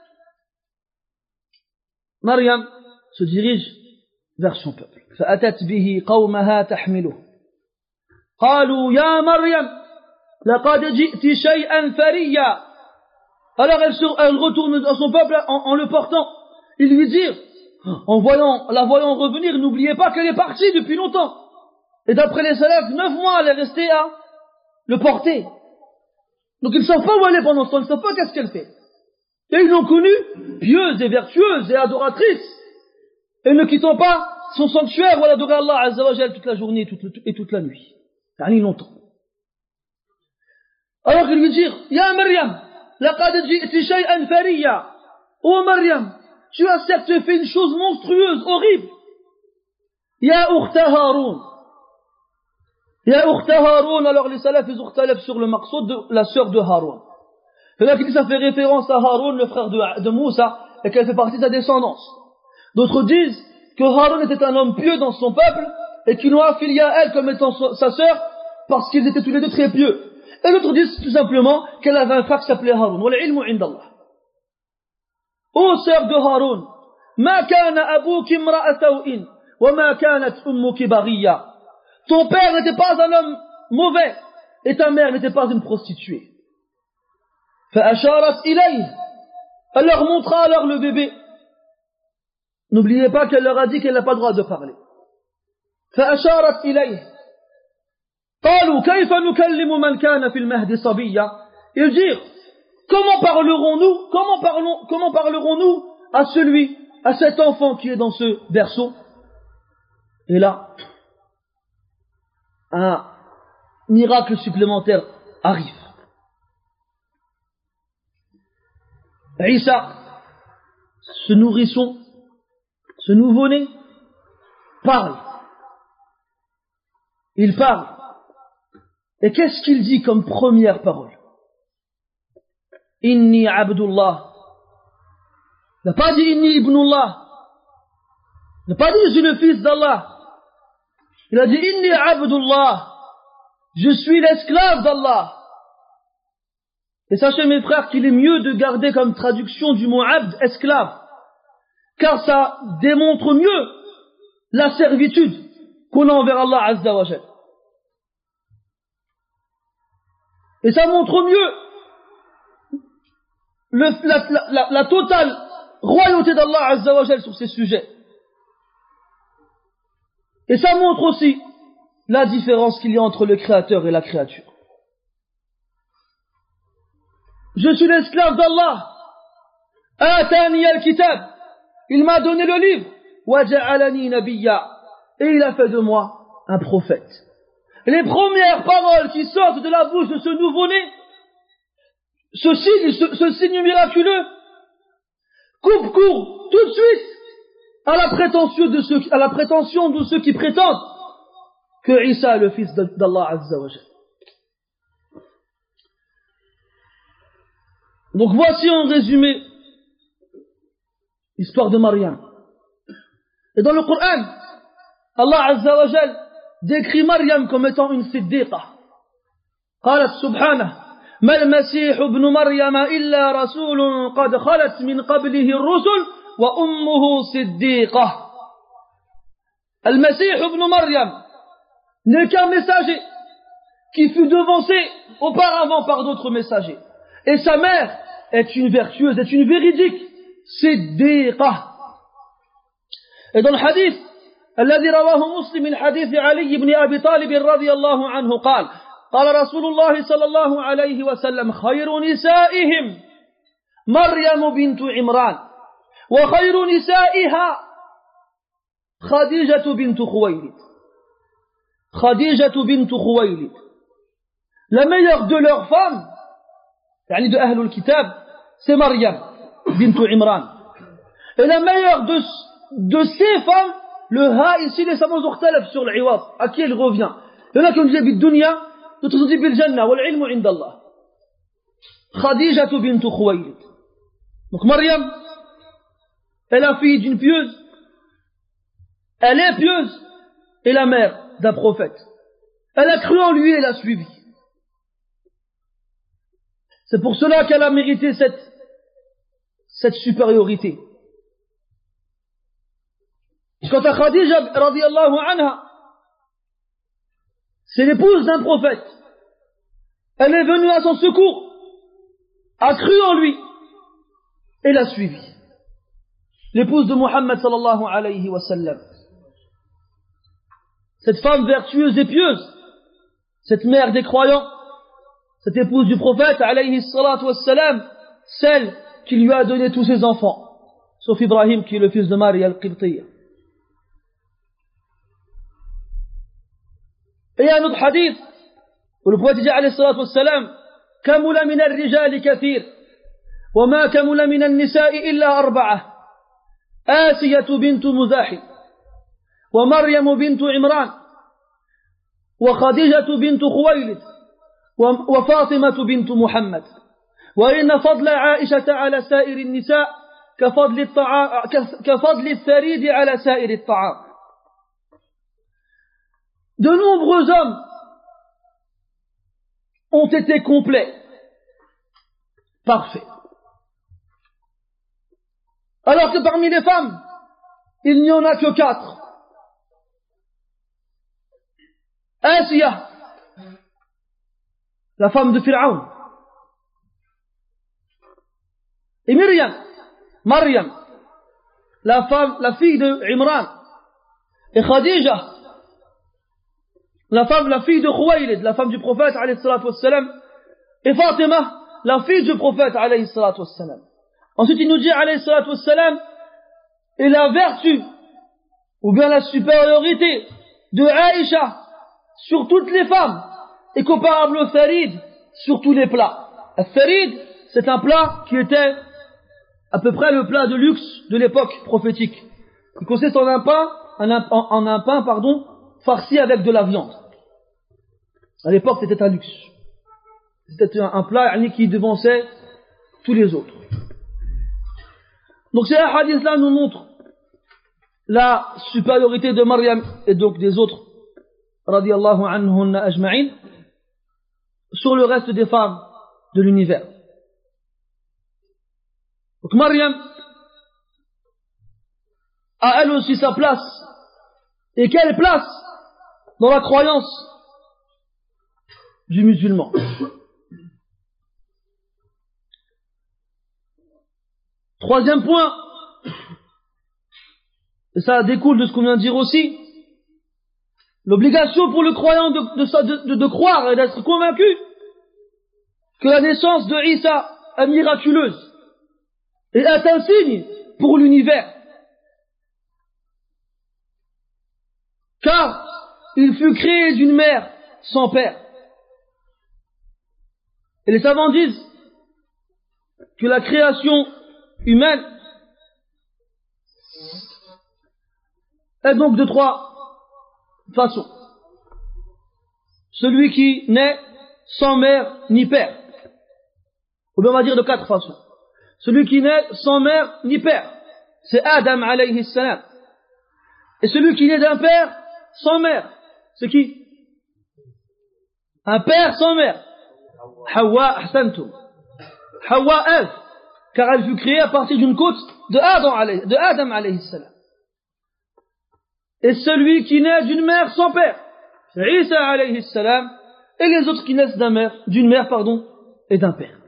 Maryam se dirige vers son peuple. فأتت به قومها تحمله قالوا يا مريم لقد جئت شيئا فريا. Alors elle, se, elle retourne à son peuple en, en le portant. Ils lui dirent, en voyant, la voyant revenir, n'oubliez pas qu'elle est partie depuis longtemps. Et d'après les salafs, neuf mois elle est restée à le porter. Donc ils ne savent pas où elle est pendant ce temps, ils ne savent pas qu'est-ce qu'elle fait. Et ils l'ont connue pieuse et vertueuse et adoratrice, et ne quittant pas son sanctuaire où elle adorait Allah Azza wa Jal toute la journée et toute, et toute la nuit. Yani longtemps. Alors ils lui dirent, Ya Maryam, laqad ji'ti shay'an fariya. Oh Maryam, tu as certes fait une chose monstrueuse, horrible. Ya ukhta Haroun. Ya ukhta Haroun, alors les salafs ils ukhtalaf sur le maqsoud de la sœur de Haroun. C'est-à-dire que ça fait référence à Haroun, le frère de, de Moussa, et qu'elle fait partie de sa descendance. D'autres disent que Haroun était un homme pieux dans son peuple, et qu'ils l'ont affilié à elle comme étant sa sœur, parce qu'ils étaient tous les deux très pieux. Et d'autres disent tout simplement qu'elle avait un frère qui s'appelait Haroun. Wal ilmu indallah. Ô sœur de Haroun, ma kana abouki imra'a saw'in, wa ma kanat ummuki baghiya. Ton père n'était pas un homme mauvais, et ta mère n'était pas une prostituée. Fa'asharat ilayh. Elle leur montra alors le bébé. N'oubliez pas qu'elle leur a dit qu'elle n'a pas le droit de parler. فأشارت إليه قالوا كيف نكلم من كان في المهد صبيا. Ils dirent, comment parlerons-nous, comment parlons, comment parlerons-nous à celui, à cet enfant qui est dans ce berceau? Et là, un miracle supplémentaire arrive. Isa, ce nourrisson, ce nouveau-né, parle. Il parle. Et qu'est-ce qu'il dit comme première parole? Inni Abdullah. Il n'a pas dit Inni Ibnullah. Il n'a pas dit je suis le fils d'Allah. Il a dit Inni Abdullah. Je suis l'esclave d'Allah. Et sachez mes frères qu'il est mieux de garder comme traduction du mot abd, esclave. Car ça démontre mieux la servitude qu'on a envers Allah Azza wa Jal. Et ça montre mieux le, la, la, la, la totale royauté d'Allah Azza wa Jal sur ces sujets. Et ça montre aussi la différence qu'il y a entre le créateur et la créature. Je suis l'esclave d'Allah. Atani al-kitab. Il m'a donné le livre. Wa ja'alani nabiyya. Et il a fait de moi un prophète. Les premières paroles qui sortent de la bouche de ce nouveau-né, ce signe, ce, ce signe miraculeux, coupe court tout de suite à la prétention de ceux, à la prétention de ceux qui prétendent que Isa est le fils d'Allah Azza wa Jal. Donc voici en résumé l'histoire de Maryam. Et dans le Coran, Allah Azza wa Jal décrit Maryam comme étant une siddiqa. قالت سبحانه ما المسيح ابن مريم إلا رسول قد خلت من قبله الرسل وأمه صديقة. المسيح ابن مريم n'est qu'un messager qui fut devancé auparavant par d'autres messagers. Et sa mère est une vertueuse, est une véridique, siddiqa. Et dans le hadith الذي رواه مسلم من حديث علي بن أبي طالب رضي الله عنه قال قال رسول الله صلى الله عليه وسلم خير نسائهم مريم بنت عمران وخير نسائها خديجة بنت خويلد خديجة بنت خويلد. La meilleure de leurs femmes, يعني de أهل الكتاب, c'est Maryam bint Imran. Et la meilleure de, de ces femmes, le ha ici, les savants ont اختلف sur l'iwad, à qui elle revient. Il y en a qui ont dit bid dunya, d'autres ont dit bil jannah, wal ilmu indallah. Khadija bint Khuwaylid. Donc Maryam est la fille d'une pieuse, elle est pieuse, et la mère d'un prophète. Elle a cru en lui et l'a suivi. C'est pour cela qu'elle a mérité cette, cette supériorité. Quant à Khadija radiyallahu anha, c'est l'épouse d'un prophète. Elle est venue à son secours, a cru en lui et l'a suivi. L'épouse de Muhammad sallallahu alayhi wa sallam. Cette femme vertueuse et pieuse, cette mère des croyants, cette épouse du prophète alayhi salatu wa sallam, celle qui lui a donné tous ses enfants, sauf Ibrahim qui est le fils de Marie al-Qibtiyya. Et il y a un autre hadith où le prophète dit alayhi salatu wa sallam kamula min al-rijali kathir wa ma kamula min al-nisa'i illa arba'a Asiyatu bintu Muzahi wa Maryam bintu Imran wa Khadijatu bintu Khuwaylid wa Fatimatu bintu Muhammad wa inna fadla Aisha ala sa'iri an-nisa' كفضل الطعام كفضل الثريد على سائر الطعام. De nombreux hommes ont été complets, parfaits. Alors que parmi les femmes, il n'y en a que quatre. Asiya, la femme de Pharaon. Et Myriam, Maryam, la femme, la fille de Imran. Et Khadija, la femme, la fille de Khuwaylid, la femme du prophète, alayhi salatu wassalam. Et Fatima, la fille du prophète, alayhi salatu wassalam. Ensuite, il nous dit, alayhi salatu wassalam, et la vertu, ou bien la supériorité de Aïcha sur toutes les femmes, est comparable au tharid sur tous les plats. Le tharid, c'est un plat qui était à peu près le plat de luxe de l'époque prophétique. Il consiste en un pain, en un, en, en un pain, pardon, farci avec de la viande. À l'époque, c'était un luxe. C'était un, un plat qui devançait tous les autres. Donc ces hadiths-là nous montrent la supériorité de Maryam et donc des autres, radiyallahu anhunna ajma'in, sur le reste des femmes de l'univers. Donc Maryam a elle aussi sa place Et quelle place dans la croyance du musulman. Troisième point, et ça découle de ce qu'on vient de dire aussi, l'obligation pour le croyant de, de, de, de croire et d'être convaincu que la naissance de Isa est miraculeuse et est un signe pour l'univers. Car il fut créé d'une mère sans père. Et les savants disent que la création humaine est donc de trois façons. Celui qui naît sans mère ni père. Ou bien on va dire de quatre façons. Celui qui naît sans mère ni père, c'est Adam alayhi salam. Et celui qui naît d'un père sans mère, c'est qui? Un père sans mère. Hawa ahsantum. Hawa elle, car elle fut créée à partir d'une côte de Adam alayhi, de Adam alayhi salam. Et celui qui naît d'une mère sans père, c'est Isa alayhi salam, et les autres qui naissent d'un mère, d'une mère pardon, et d'un père.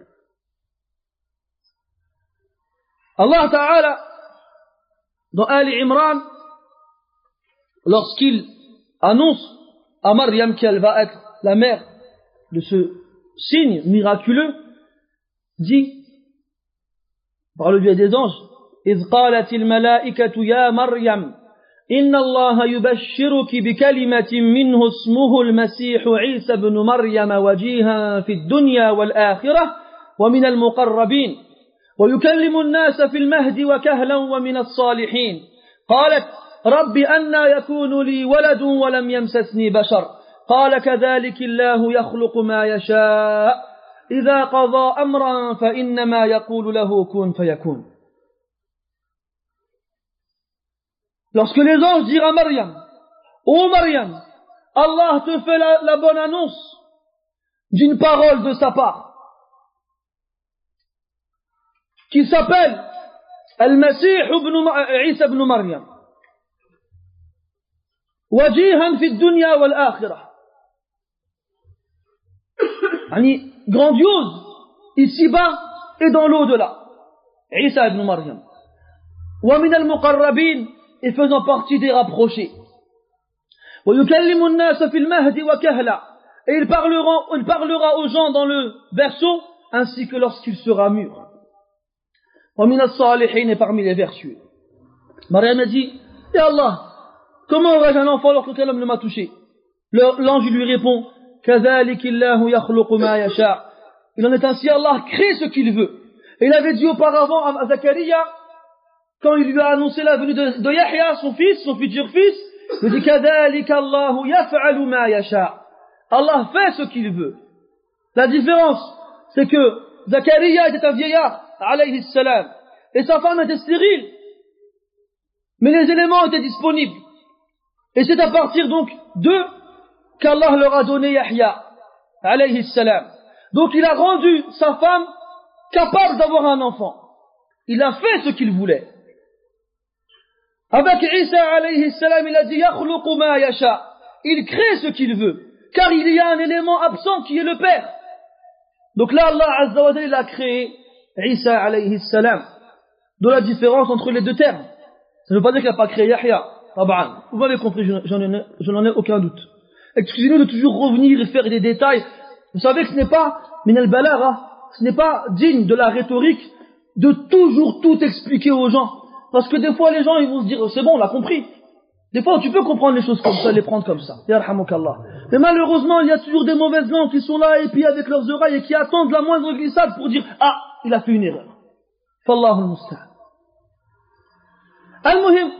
Allah Ta'ala, dans Ali Imran, lorsqu'il annonce à Maryam qu'elle va être la mère de ce signe miraculeux, dit, par le biais des anges, إذ قالت الملائكة يا مريم إن الله يبشرك بكلمة منه اسمه المسيح عيسى بن مريم وجيها في الدنيا والآخرة ومن المقربين ويكلم الناس في المهد وكهلا ومن الصالحين قالت رب أنى يكون لي ولد ولم يمسسني بشر قال كذلك الله يخلق ما يشاء إذا قضى أمرا فإنما يقول له كن فيكون. Lorsque les anges dirent à Maryam, ô Maryam, Allah te fait la, la bonne annonce d'une parole de sa part, qui s'appelle Al-Masih ibn Isa ibn Maryam, wajihan fi dunya wal akhirah, yani grandiose ici-bas et dans l'au-delà, Isa ibn Maryam, wa min al-muqarrabin, et faisant partie des rapprochés. Et il parlera, il parlera aux gens dans le berceau, ainsi que lorsqu'il sera mûr. Et parmi les vertueux. Maryam a dit, et Allah, comment aurais-je un enfant alors qu'aucun homme ne m'a touché? L'ange lui répond, il en est ainsi, Allah crée ce qu'il veut. Et il avait dit auparavant à Zachariah, quand il lui a annoncé la venue de, de Yahya, son fils, son futur fils, il dit كَذَلِكَ اللَّهُ يَفْعَلُ مَا يَشَاءُ. Allah fait ce qu'il veut. La différence, c'est que Zachariah était un vieillard, alayhi salam, et sa femme était stérile. Mais les éléments étaient disponibles. Et c'est à partir donc d'eux qu'Allah leur a donné Yahya, alayhi salam. Donc il a rendu sa femme capable d'avoir un enfant. Il a fait ce qu'il voulait. Avec Isa alayhi salam, il a dit yakhluqu ma yasha. Il crée ce qu'il veut, car il y a un élément absent qui est le Père. Donc là, Allah azza wa jalla, il a créé Isa alayhi salam. D'où la différence entre les deux termes. Ça ne veut pas dire qu'il n'a pas créé Yahya. Tab'an. Vous m'avez compris, je n'en ai, je n'en ai aucun doute. Excusez-nous de toujours revenir et faire des détails. Vous savez que ce n'est pas min al-balagha, ce n'est pas digne de la rhétorique de toujours tout expliquer aux gens. Parce que des fois, les gens, ils vont se dire, c'est bon, on l'a compris. Des fois, tu peux comprendre les choses comme ça, les prendre comme ça. Yarhamukallah. Mais malheureusement, il y a toujours des mauvaises langues qui sont là, et puis avec leurs oreilles, et qui attendent la moindre glissade pour dire, ah, il a fait une erreur. Fallahu al-musta'an. Al-muhim.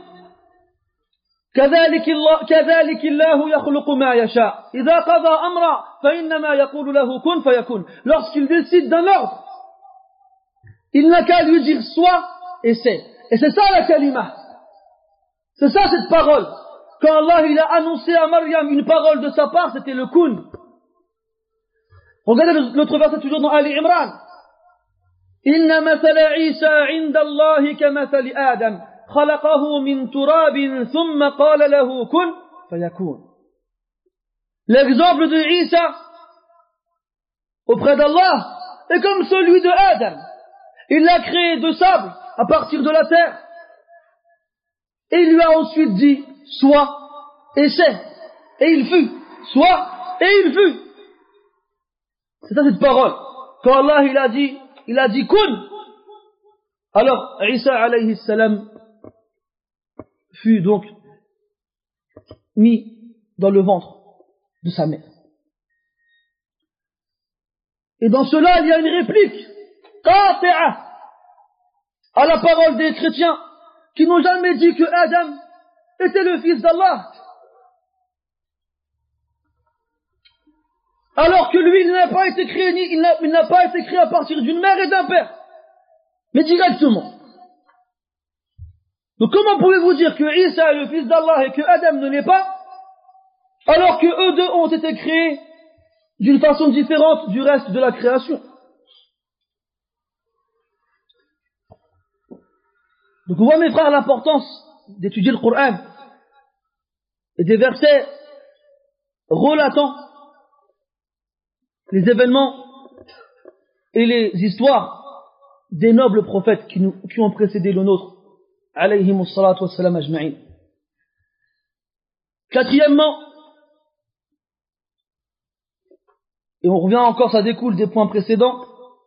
كذلك الله كذلك الله يخلق ما يشاء إذا قضى أمرا فإنما يقول له كن فيكون. Lorsqu'il décide d'un ordre, il n'a qu'à lui dire soit et c'est. Et c'est ça la kalima. C'est ça cette parole. Quand Allah il a annoncé à Maryam une parole de sa part, c'était le kun. Regardez l'autre verset toujours dans Ali Imran. Inna mathala Isa inda Allahi ka mathali Adam. خلقه من تراب ثم قال له كن فيكون. L'exemple de Isa auprès d'Allah est comme celui de Adam. Il l'a créé de sable à partir de la terre. Et il lui a ensuite dit, sois, et c'est. Et il fut. Sois, et il fut. C'est ça cette parole. Quand Allah il a dit, il a dit kun. Alors, Isa alayhi salam fut donc mis dans le ventre de sa mère. Et dans cela, il y a une réplique qati'a à la parole des chrétiens qui n'ont jamais dit que Adam était le fils d'Allah. Alors que lui, il n'a pas été créé, il n'a, il n'a pas été créé à partir d'une mère et d'un père, mais directement. Donc comment pouvez-vous dire que Isa est le fils d'Allah et que Adam ne l'est pas, alors que eux deux ont été créés d'une façon différente du reste de la création? Donc on voit, mes frères, l'importance d'étudier le Coran et des versets relatant les événements et les histoires des nobles prophètes qui, nous, qui ont précédé le nôtre, alayhimus salatu wassalam ajma'in. Quatrièmement, et on revient encore, ça découle des points précédents.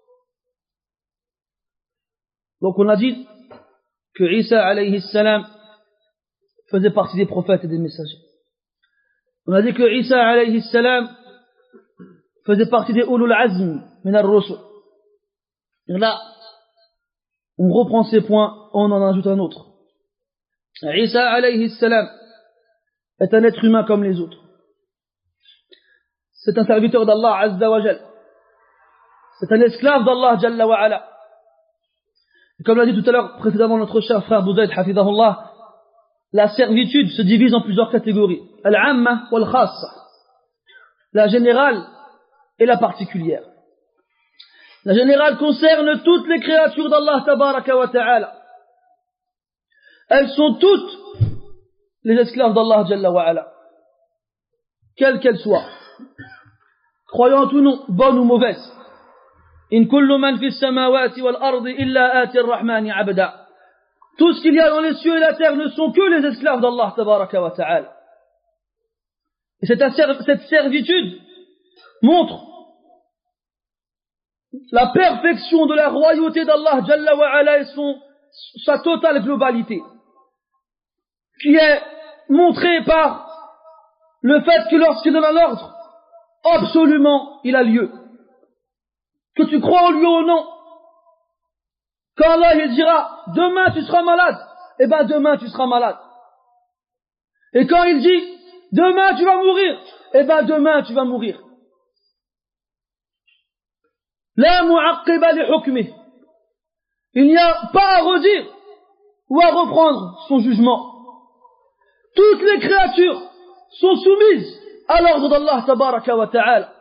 Donc on a dit que Isa alayhi salam faisait partie des prophètes et des messagers. On a dit que Isa alayhi salam faisait partie des ulul azm min ar-rusul. Et là, on reprend ces points, on en ajoute un autre. Isa alayhi salam est un être humain comme les autres. C'est un serviteur d'Allah azza wa jal. C'est un esclave d'Allah jalla wa ala. Et comme l'a dit tout à l'heure précédemment notre cher frère Bouzaïd hafidahullah, la servitude se divise en plusieurs catégories. Al-amma wal-khassa. La générale et la particulière. La générale concerne toutes les créatures d'Allah tabaraka wa ta'ala. Elles sont toutes les esclaves d'Allah jalla wa ala, quelles qu'elles soient, croyantes ou non, bonnes ou mauvaises. In kullu man fi samawati wal ardi illa ati ar-rahmani abda. Tout ce qu'il y a dans les cieux et la terre ne sont que les esclaves d'Allah tabaraka wa ta'ala. Et cette, cette servitude montre la perfection de la royauté d'Allah jalla wa ala et son, sa totale globalité, qui est montrée par le fait que lorsqu'il donne un ordre, absolument il a lieu. Que tu crois en lui ou non, quand Allah il dira demain tu seras malade, eh ben demain tu seras malade. Et quand il dit demain tu vas mourir, eh ben demain tu vas mourir. La mu'aqqiba li hukmih. Il n'y a pas à redire ou à reprendre son jugement. Toutes les créatures sont soumises à l'ordre d'Allah tabaraka wa ta'ala.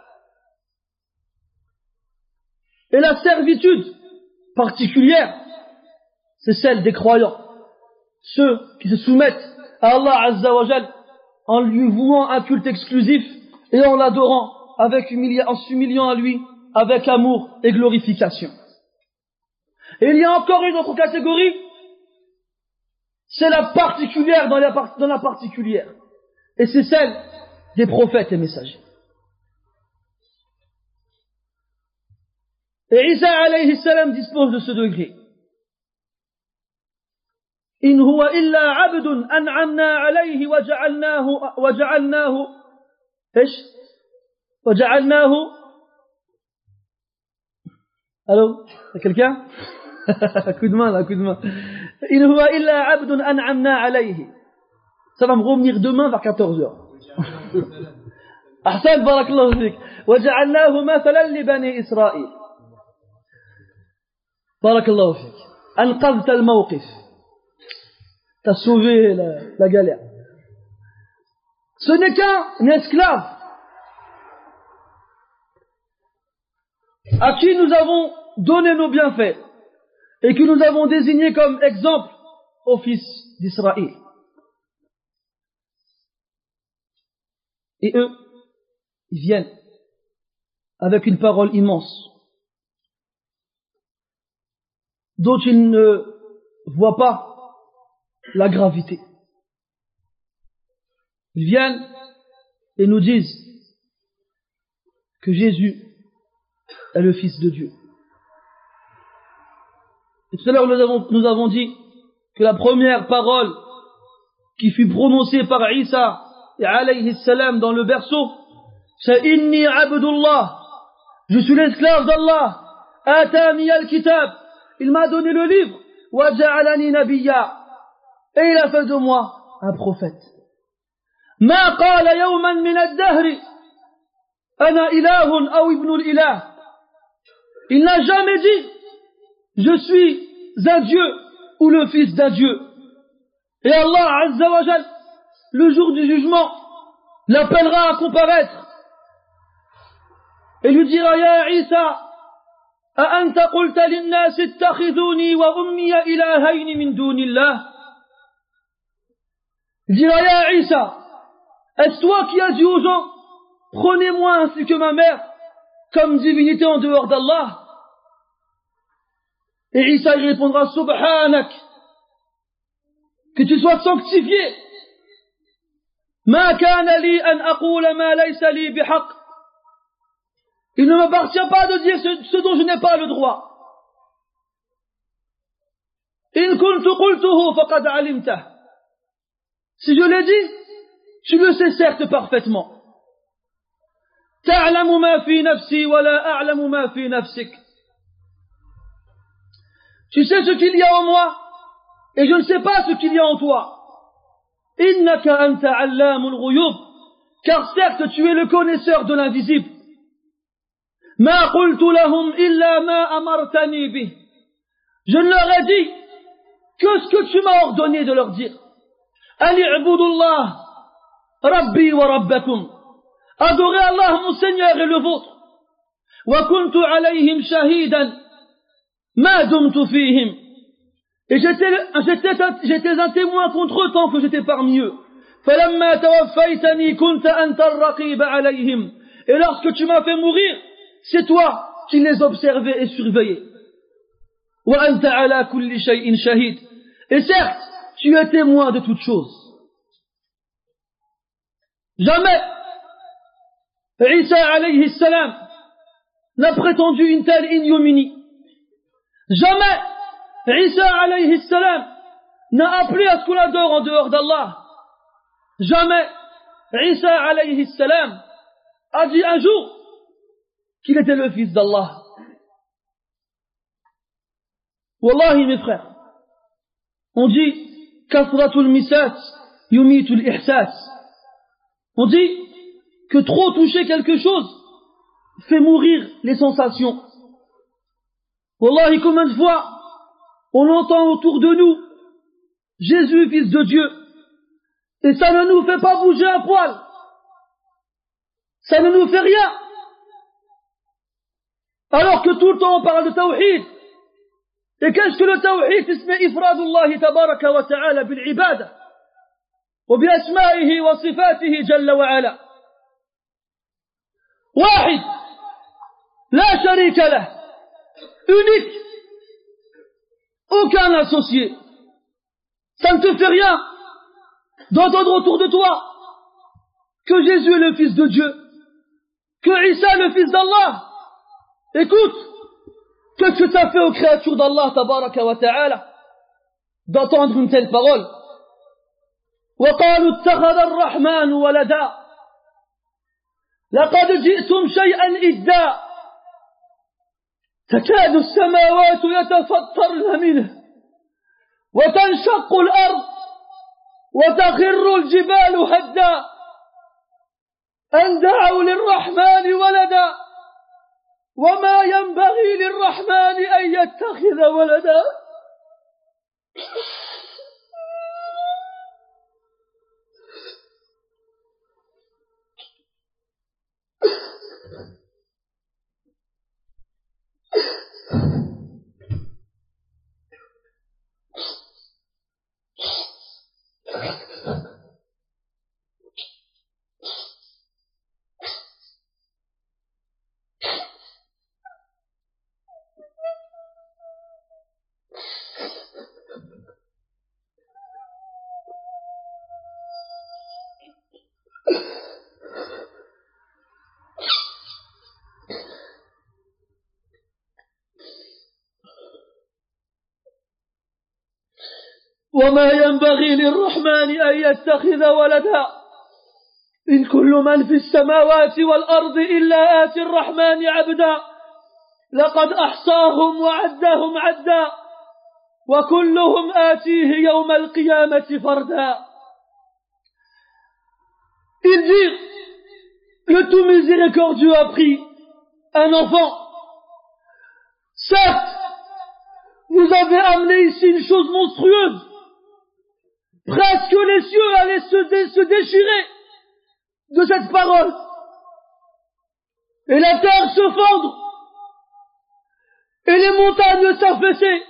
Et la servitude particulière, c'est celle des croyants, ceux qui se soumettent à Allah azza wa jal en lui vouant un culte exclusif et en l'adorant avec humilia- en s'humiliant à lui avec amour et glorification. Et il y a encore une autre catégorie, c'est la particulière dans la, par- dans la particulière, et c'est celle des prophètes et messagers. Et Isa alayhi salam dispose de ce degré. In huwa illa abdun an'amna alayhi wa ja'alnahu wa ja'alnahu ايش wa ja'alnahu. Allô, il y a quelqu'un? Coup de main là, coup de main. In huwa illa abdun an'amna alayhi. Ça va me revenir demain vers quatorze heures. Ahsan, barakallahu fik. Wa ja'alnahu mathalan li bani Israël. Barakallahu fik. Anqadhta al-mawqif. T'as sauvé la, la galère. Ce n'est qu'un esclave à qui nous avons donné nos bienfaits et que nous avons désigné comme exemple aux fils d'Israël. Et eux, ils viennent avec une parole immense, dont ils ne voient pas la gravité. Ils viennent et nous disent que Jésus est le Fils de Dieu. Et tout à l'heure, nous avons, nous avons dit que la première parole qui fut prononcée par Isa alayhi salam dans le berceau, c'est Inni Abdullah, je suis l'esclave d'Allah, Atani al-Kitab, il m'a donné le livre, wa ja'alani nabiyya, et il a fait de moi un prophète. Ma qala yawman min ad-dahr ana ilahun aw ibnu al-ilah, il n'a jamais dit je suis un Dieu ou le fils d'un Dieu. Et Allah Azza wa Jal, le jour du jugement, l'appellera à comparaître et lui dira Ya Isa, a anta qulta linnas ittakhiduni wa ummiya ilahayn min dunillah. Il dira Ya Isa, est-ce toi qui as dit aux gens prenez-moi ainsi que ma mère comme divinité en dehors d'Allah? Et Isa il répondra Subhanak, que tu sois sanctifié. Ma kana li an aqula ma laysa li bihaq. Il ne m'appartient pas de dire ce, ce dont je n'ai pas le droit. In kuntu qultuhu faqad alimtah. Si je l'ai dit, tu le sais certes parfaitement. Ta'lamu ma fi nafsi wa la a'lamu ma fi nafsik. Tu sais ce qu'il y a en moi, et je ne sais pas ce qu'il y a en toi. Innaka anta allamul ghuyub, car certes tu es le connaisseur de l'invisible. Ma qultu lahum illa ma amartani bih. Je ne leur ai dit que ce que tu m'as ordonné de leur dire. An i'budullah, rabbi wa rabbakum. Adorez Allah mon Seigneur et le vôtre. Wa kuntu alayhim shahidan. Ma dumtu fihim. Et j'étais, j'étais, j'étais un témoin contre eux tant que j'étais parmi eux. Falamma tawaffaytani kunta anta ar-raqib alayhim. Et lorsque tu m'as fait mourir, c'est toi qui les observais et surveillais. Wa anta ala kulli shay'in shahid. Et certes, tu es témoin de toutes choses. Jamais Isa alayhi salam n'a prétendu une telle ignominie. Jamais Isa alayhi salam n'a appelé à ce qu'on l'adore en dehors d'Allah. Jamais Isa alayhi salam a dit un jour qu'il était le fils d'Allah. Wallahi mes frères, on dit kasratul misas yumitul ihsas. On dit que trop toucher quelque chose fait mourir les sensations. Wallahi, combien de fois on entend autour de nous Jésus, fils de Dieu, et ça ne nous fait pas bouger un poil, ça ne nous fait rien, alors que tout le temps on parle de tawhid. Et qu'est-ce que le tawhid? C'est ifradullah tabaraka wa ta'ala bil ibadah wa bi asma'ihi wa sifatihi jalla wa ala. Wahid, la sharika lah, unique, aucun associé. Ça ne te fait rien d'entendre autour de toi que Jésus est le fils de Dieu, que Isa est le fils d'Allah. Écoute, qu'est-ce que ça fait aux créatures d'Allah tabaraka wa ta'ala d'entendre une telle parole? وقالوا اتخذ الرحمن ولدا لقد جئتم شيئا إدا تكاد السماوات يتفطرن منه وتنشق الأرض وتخر الجبال هدا أن دعوا للرحمن ولدا وما ينبغي للرحمن أن يتخذ ولدا. وما ينبغي للرحمن أن يتخذ ولدا إن كل من في السماوات والأرض إلا آتي الرحمن عبدا لقد أحصاهم وعدهم عدا وكلهم آتيه يوم القيامة فردا. Il dit, le tout miséricordieux a pris un enfant. Certes, vous avez amené ici une chose monstrueuse. Presque les cieux allaient se, dé- se déchirer de cette parole. Et la terre se fendre. Et les montagnes s'affaisser.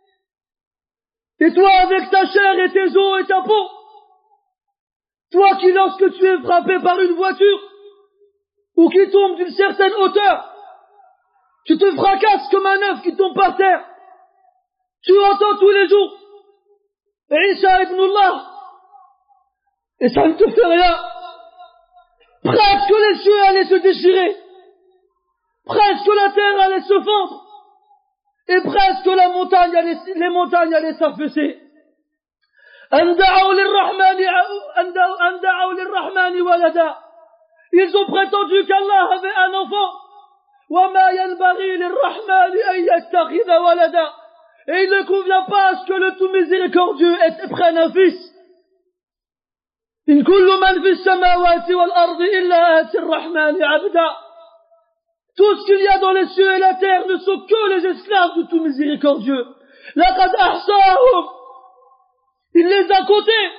Et toi avec ta chair et tes os et ta peau, toi qui lorsque tu es frappé par une voiture, ou qui tombe d'une certaine hauteur, tu te fracasses comme un œuf qui tombe par terre. Tu entends tous les jours Isa ibn Allah, et ça ne te fait rien. Presque les cieux allaient se déchirer, presque la terre allait se fendre, et presque la montagne allait, les montagnes allaient s'affaisser. An da'aw lirrahmani an da'aw lirrahmani walada. Ils ont prétendu qu'Allah avait un enfant. Wa ma yanbaghi lirrahmani an yattakhidha walada. Et il ne convient pas à ce que le tout miséricordieux prenne un fils. In kullu man fi samawati wal ardi illa ati ar-rahmani abda. Tout ce qu'il y a dans les cieux et la terre ne sont que les esclaves du tout miséricordieux. Laqad ahsahum. Il les a comptés.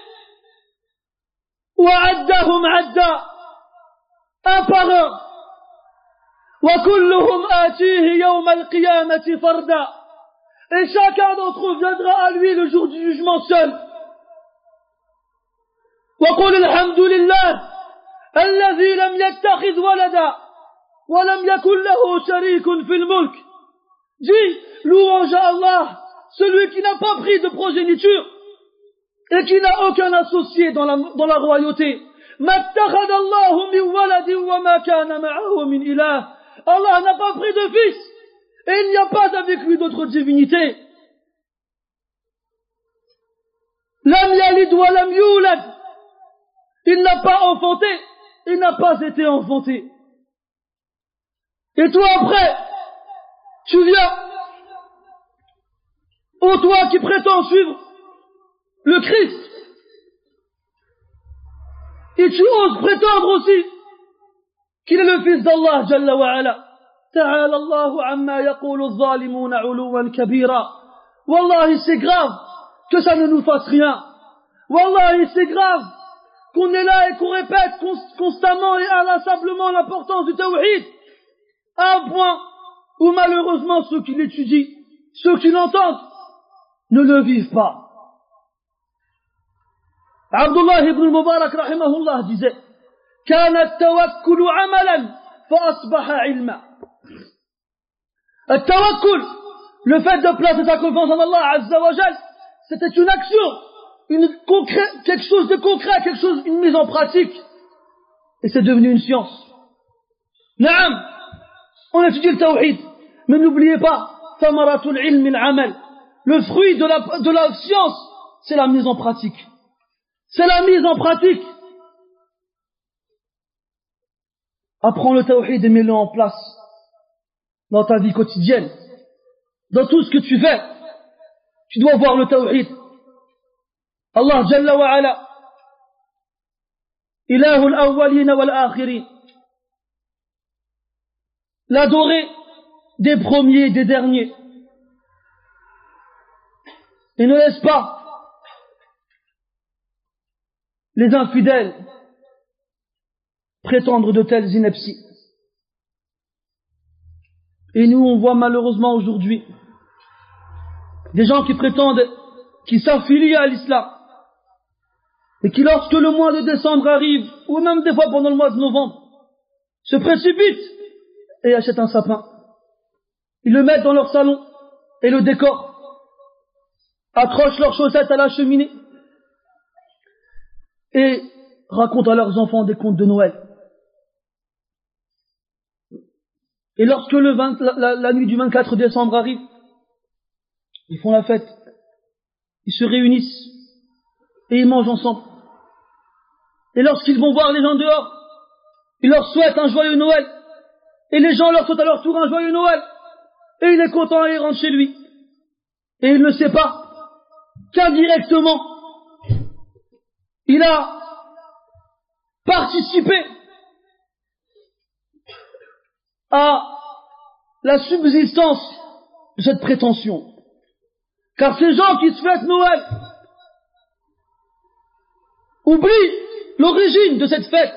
Wa addahum adda. Un par un. Wa kulluhum atihi yawm al-qiyamati farda. Et chacun d'entre eux viendra à lui le jour du jugement seul. وقل الحمد لله الذي لم يتخذ ولدا ولم يكن له شريك في الملك. Dis, louange à Allah, celui qui n'a pas pris de progéniture et qui n'a aucun associé dans la, dans la royauté. ما اتخذ الله من ولد وما كان معه من إله. Allah n'a pas pris de fils. Et il n'y a pas avec lui d'autre divinité. Lam yalid wa lam yulad. Il n'a pas enfanté, il n'a pas été enfanté. Et toi après, tu viens, ô toi qui prétends suivre le Christ, et tu oses prétendre aussi qu'il est le fils d'Allah Jalla wa Ala. تعالى الله عما يقول الظالمون علوا كبيرا. Wallahi, c'est grave que ça ne nous fasse rien. Wallahi, c'est grave qu'on est là et qu'on répète constamment et inlassablement l'importance du tawhid, à un point où malheureusement ceux qui l'étudient, ceux qui l'entendent, ne le vivent pas. Abdullah ibn al-Mubarak rahimahullah disait: كان التوكل عملا فأصبح علما. Al-tawakkul, le fait de placer sa confiance en Allah Azza wa Jal, c'était une action, une concré, quelque chose de concret, quelque chose, une mise en pratique. Et c'est devenu une science. Naam, on étudie le tawhid, mais n'oubliez pas, thamaratul ilm al-amal. Le fruit de la, de la science, c'est la mise en pratique. C'est la mise en pratique. Apprends le tawhid et mets-le en place dans ta vie quotidienne, dans tout ce que tu fais. Tu dois voir le tawhid. Allah Jalla wa Ala, Ilahul awwalina wal akhirin, l'adoré des premiers et des derniers. Et ne laisse pas les infidèles prétendre de telles inepties. Et nous, on voit malheureusement aujourd'hui des gens qui prétendent, qui s'affilient à l'islam, et qui, lorsque le mois de décembre arrive, ou même des fois pendant le mois de novembre, se précipitent et achètent un sapin. Ils le mettent dans leur salon et le décorent, accrochent leurs chaussettes à la cheminée, et racontent à leurs enfants des contes de Noël. Et lorsque le vingt, la, la, la nuit du vingt-quatre décembre arrive, ils font la fête, ils se réunissent et ils mangent ensemble. Et lorsqu'ils vont voir les gens dehors, ils leur souhaitent un joyeux Noël. Et les gens leur souhaitent à leur tour un joyeux Noël. Et il est content et il rentre chez lui. Et il ne sait pas qu'indirectement, il a participé à la subsistance de cette prétention. Car ces gens qui se fêtent Noël oublient l'origine de cette fête.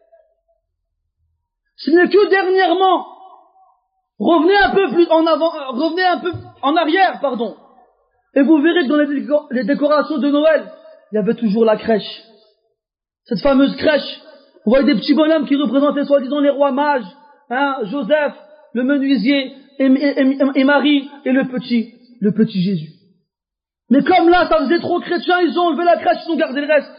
Ce n'est que dernièrement, revenez un peu plus en avant, euh, revenez un peu en arrière, pardon, et vous verrez que dans les, décor- les décorations de Noël, il y avait toujours la crèche. Cette fameuse crèche, on voyait des petits bonhommes qui représentaient soi-disant les rois mages, hein, Joseph, le menuisier, et, et, et, et Marie, et le petit, le petit Jésus. Mais comme là, ça faisait trop chrétien, ils ont enlevé la crèche, ils ont gardé le reste.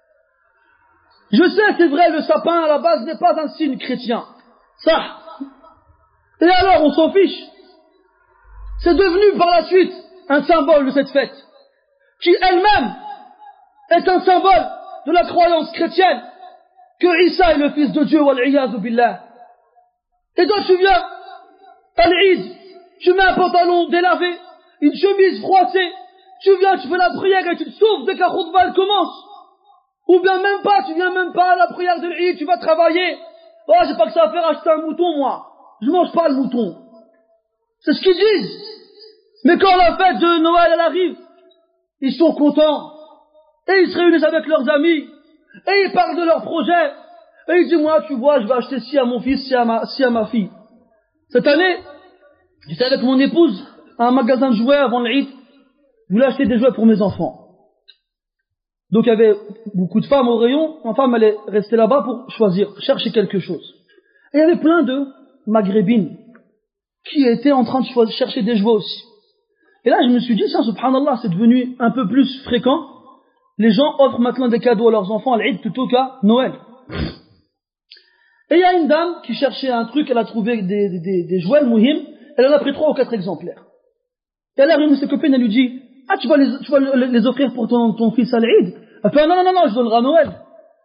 Je sais, c'est vrai, le sapin à la base n'est pas un signe chrétien. Ça. Et alors, on s'en fiche. C'est devenu par la suite un symbole de cette fête, qui elle-même est un symbole de la croyance chrétienne que Isa est le fils de Dieu, wal-iyadhu billah. Et toi, tu viens à l'Eid, tu mets un pantalon délavé, une chemise froissée, tu viens, tu fais la prière et tu te sauves dès que la khutbah commence. Ou bien même pas, tu viens même pas à la prière de l'Eid, tu vas travailler. Oh, j'ai pas que ça à faire acheter un mouton, moi. Je mange pas le mouton. C'est ce qu'ils disent. Mais quand la fête de Noël, elle arrive, ils sont contents. Et ils se réunissent avec leurs amis. Et ils parlent de leurs projets. Et ils disent, moi, tu vois, je vais acheter ci à mon fils, ci à ma, ci à ma fille. Cette année, j'étais avec mon épouse à un magasin de jouets avant l'Eid. Je voulais acheter des jouets pour mes enfants. Donc il y avait beaucoup de femmes au rayon, ma femme allait rester là-bas pour choisir, chercher quelque chose. Et il y avait plein de maghrébines qui étaient en train de choisir, chercher des jouets aussi. Et là je me suis dit, ça subhanallah, c'est devenu un peu plus fréquent. Les gens offrent maintenant des cadeaux à leurs enfants à l'Eid plutôt qu'à Noël. Et il y a une dame qui cherchait un truc, elle a trouvé des, des, des jouets, le mouhim, elle en a pris trois ou quatre exemplaires. Et elle arrive, une de ses copines, elle lui dit, ah, tu vas les, tu vas les offrir pour ton, ton fils à l'Eid? Elle fait, non, non, non, non, je donnerai à Noël.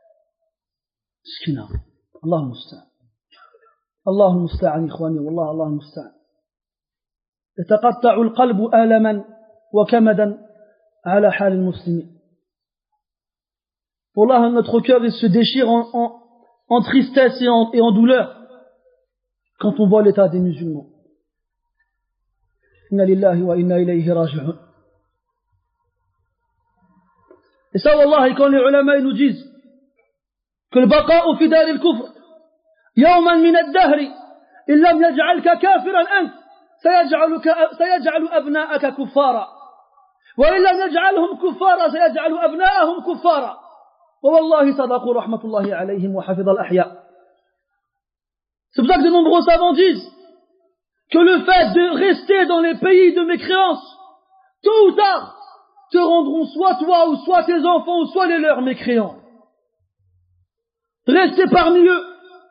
Skina. Allah musta'an. Allah musta'an, ikhwani, wallah, Allah musta'an. يتقطع القلب آلما وكمدا على حال المسلمين. Wallah, notre cœur, il se déchire en, en, en tristesse et en, et en douleur quand on voit l'état des musulmans. Inna lillahi wa inna ilayhi raji'un. Et ça, wallah, quand les ulama nous disent que le baqa'u fi dar al-kufr yawman min ad-dahr in lam yaj'alka kafiran ant sayaj'aluka sayaj'alu abna'aka kuffara wa in lam yaj'alhum kuffara sayaj'alu abna'ahum kuffara wa wallahi sadaqu rahmatullahi alayhim wa hafidha al-ahya. C'est pour ça que de nombreux savants disent que le fait de rester dans les pays de mécréance, tôt ou tard, te rendront soit toi ou soit tes enfants ou soit les leurs mécréants. Restez parmi eux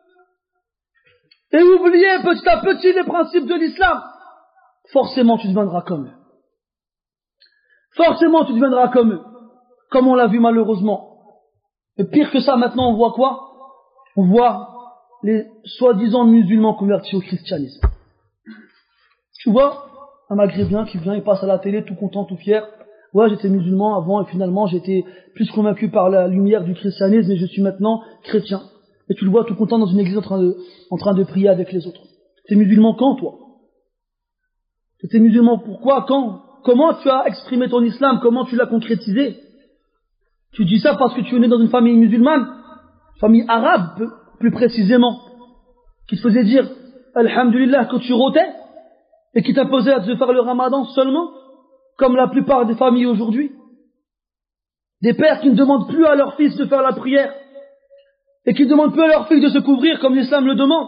et oubliez petit à petit les principes de l'islam. Forcément tu deviendras comme eux. Forcément tu deviendras comme eux. Comme on l'a vu malheureusement. Et pire que ça, maintenant on voit quoi? On voit les soi-disant musulmans convertis au christianisme. Tu vois un maghrébin qui vient, il passe à la télé tout content, tout fier. Ouais, j'étais musulman avant et finalement j'étais plus convaincu par la lumière du christianisme et je suis maintenant chrétien. Et tu le vois tout content dans une église en train de, en train de prier avec les autres. T'es musulman quand, toi? T'es musulman pourquoi? Quand? Comment tu as exprimé ton islam? Comment tu l'as concrétisé? Tu dis ça parce que tu es né dans une famille musulmane, famille arabe plus précisément, qui te faisait dire Alhamdulillah quand tu rotais et qui t'imposait de faire le ramadan seulement, comme la plupart des familles aujourd'hui. Des pères qui ne demandent plus à leurs fils de faire la prière et qui ne demandent plus à leurs filles de se couvrir comme l'islam le demande.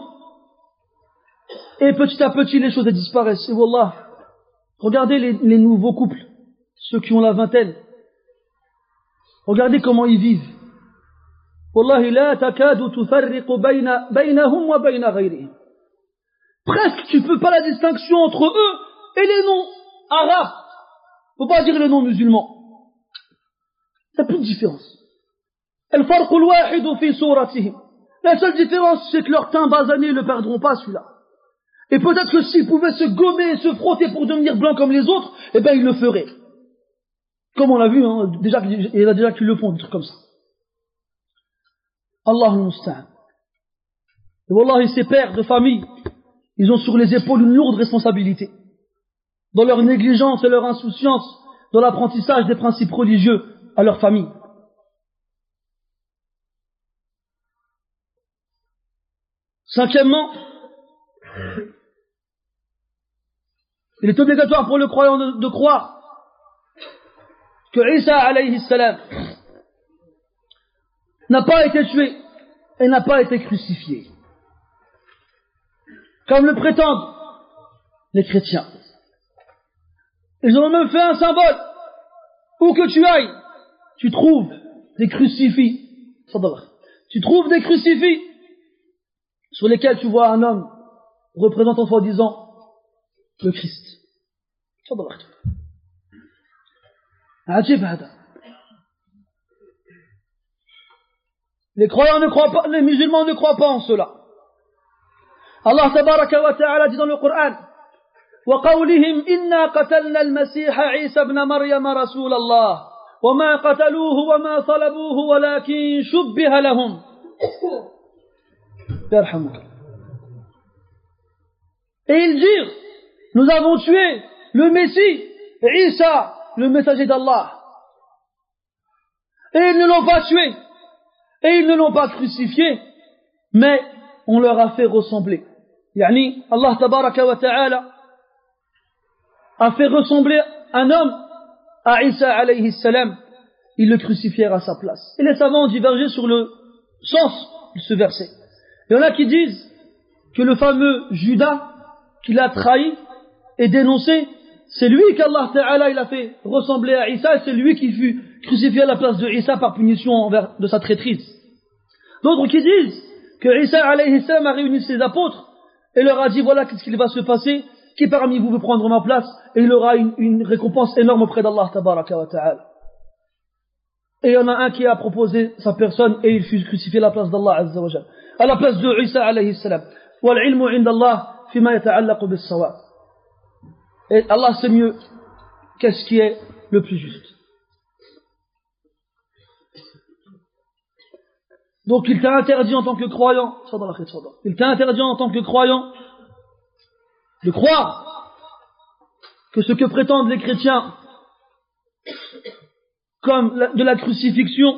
Et petit à petit les choses disparaissent. Et wallah, regardez les, les nouveaux couples, ceux qui ont la vingtaine. Regardez comment ils vivent. Wallahi la takadu tufarriqu bayna baynahum wa bayna ghayrihim. Presque tu peux pas la distinction entre eux et les noms arabes. Faut pas dire les noms musulmans. Il n'y a plus de différence. الفرق الواحد في صورتهم. La seule différence, c'est que leur teint basané ne le perdront pas, celui-là. Et peut-être que s'ils pouvaient se gommer et se frotter pour devenir blancs comme les autres, eh ben ils le feraient. Comme on l'a vu, hein, déjà, il y en a déjà qui le font, des trucs comme ça. Allahu musta'an. Et wallahi, ces pères de famille, ils ont sur les épaules une lourde responsabilité. Dans leur négligence et leur insouciance, dans l'apprentissage des principes religieux à leur famille. Cinquièmement, il est obligatoire pour le croyant de, de croire que Isa alayhi salam n'a pas été tué et n'a pas été crucifié, comme le prétendent les chrétiens. Ils ont même fait un symbole. Où que tu ailles, tu trouves des crucifix. Tu trouves des crucifix sur lesquels tu vois un homme représentant soi-disant le Christ. Les croyants ne croient pas, les musulmans ne croient pas en cela. Allah tabaraka wa ta'ala dit dans le Coran: وقولهم إنا قتلنا المسيح عيسى ابن مريم رسول الله وما قتلوه وما صلبوه ولكن شبه لهم. Et ils dirent: nous avons tué le Messie, Isa, le messager d'Allah. Et ils ne l'ont pas tué, et ils ne l'ont pas crucifié, mais on leur a fait ressembler. Yani, Allah tabaraka wa ta'ala a fait ressembler un homme à Isa alayhi salam. Ils le crucifièrent à sa place. Et les savants ont divergé sur le sens de ce verset. Il y en a qui disent que le fameux Judas qui l'a trahi et dénoncé, c'est lui qu'Allah Ta'ala il a fait ressembler à Isa, et c'est lui qui fut crucifié à la place de Isa par punition envers de sa traîtrise. D'autres qui disent que Isa alayhi salam a réuni ses apôtres et leur a dit: voilà qu'est-ce qu'il va se passer, qui parmi vous veut prendre ma place, et il aura une, une récompense énorme auprès d'Allah Tabaraka wa Ta'ala. Et il y en a un qui a proposé sa personne et il fut crucifié à la place d'Allah Azza wa Jal, à la place de Isa alayhi salam. Wal ilmu inda Allah fima yata'allaqu bis sawab. Et Allah sait mieux qu'est-ce qui est le plus juste. Donc il t'a interdit en tant que croyant, il t'a interdit en tant que croyant de croire que ce que prétendent les chrétiens comme de la crucifixion,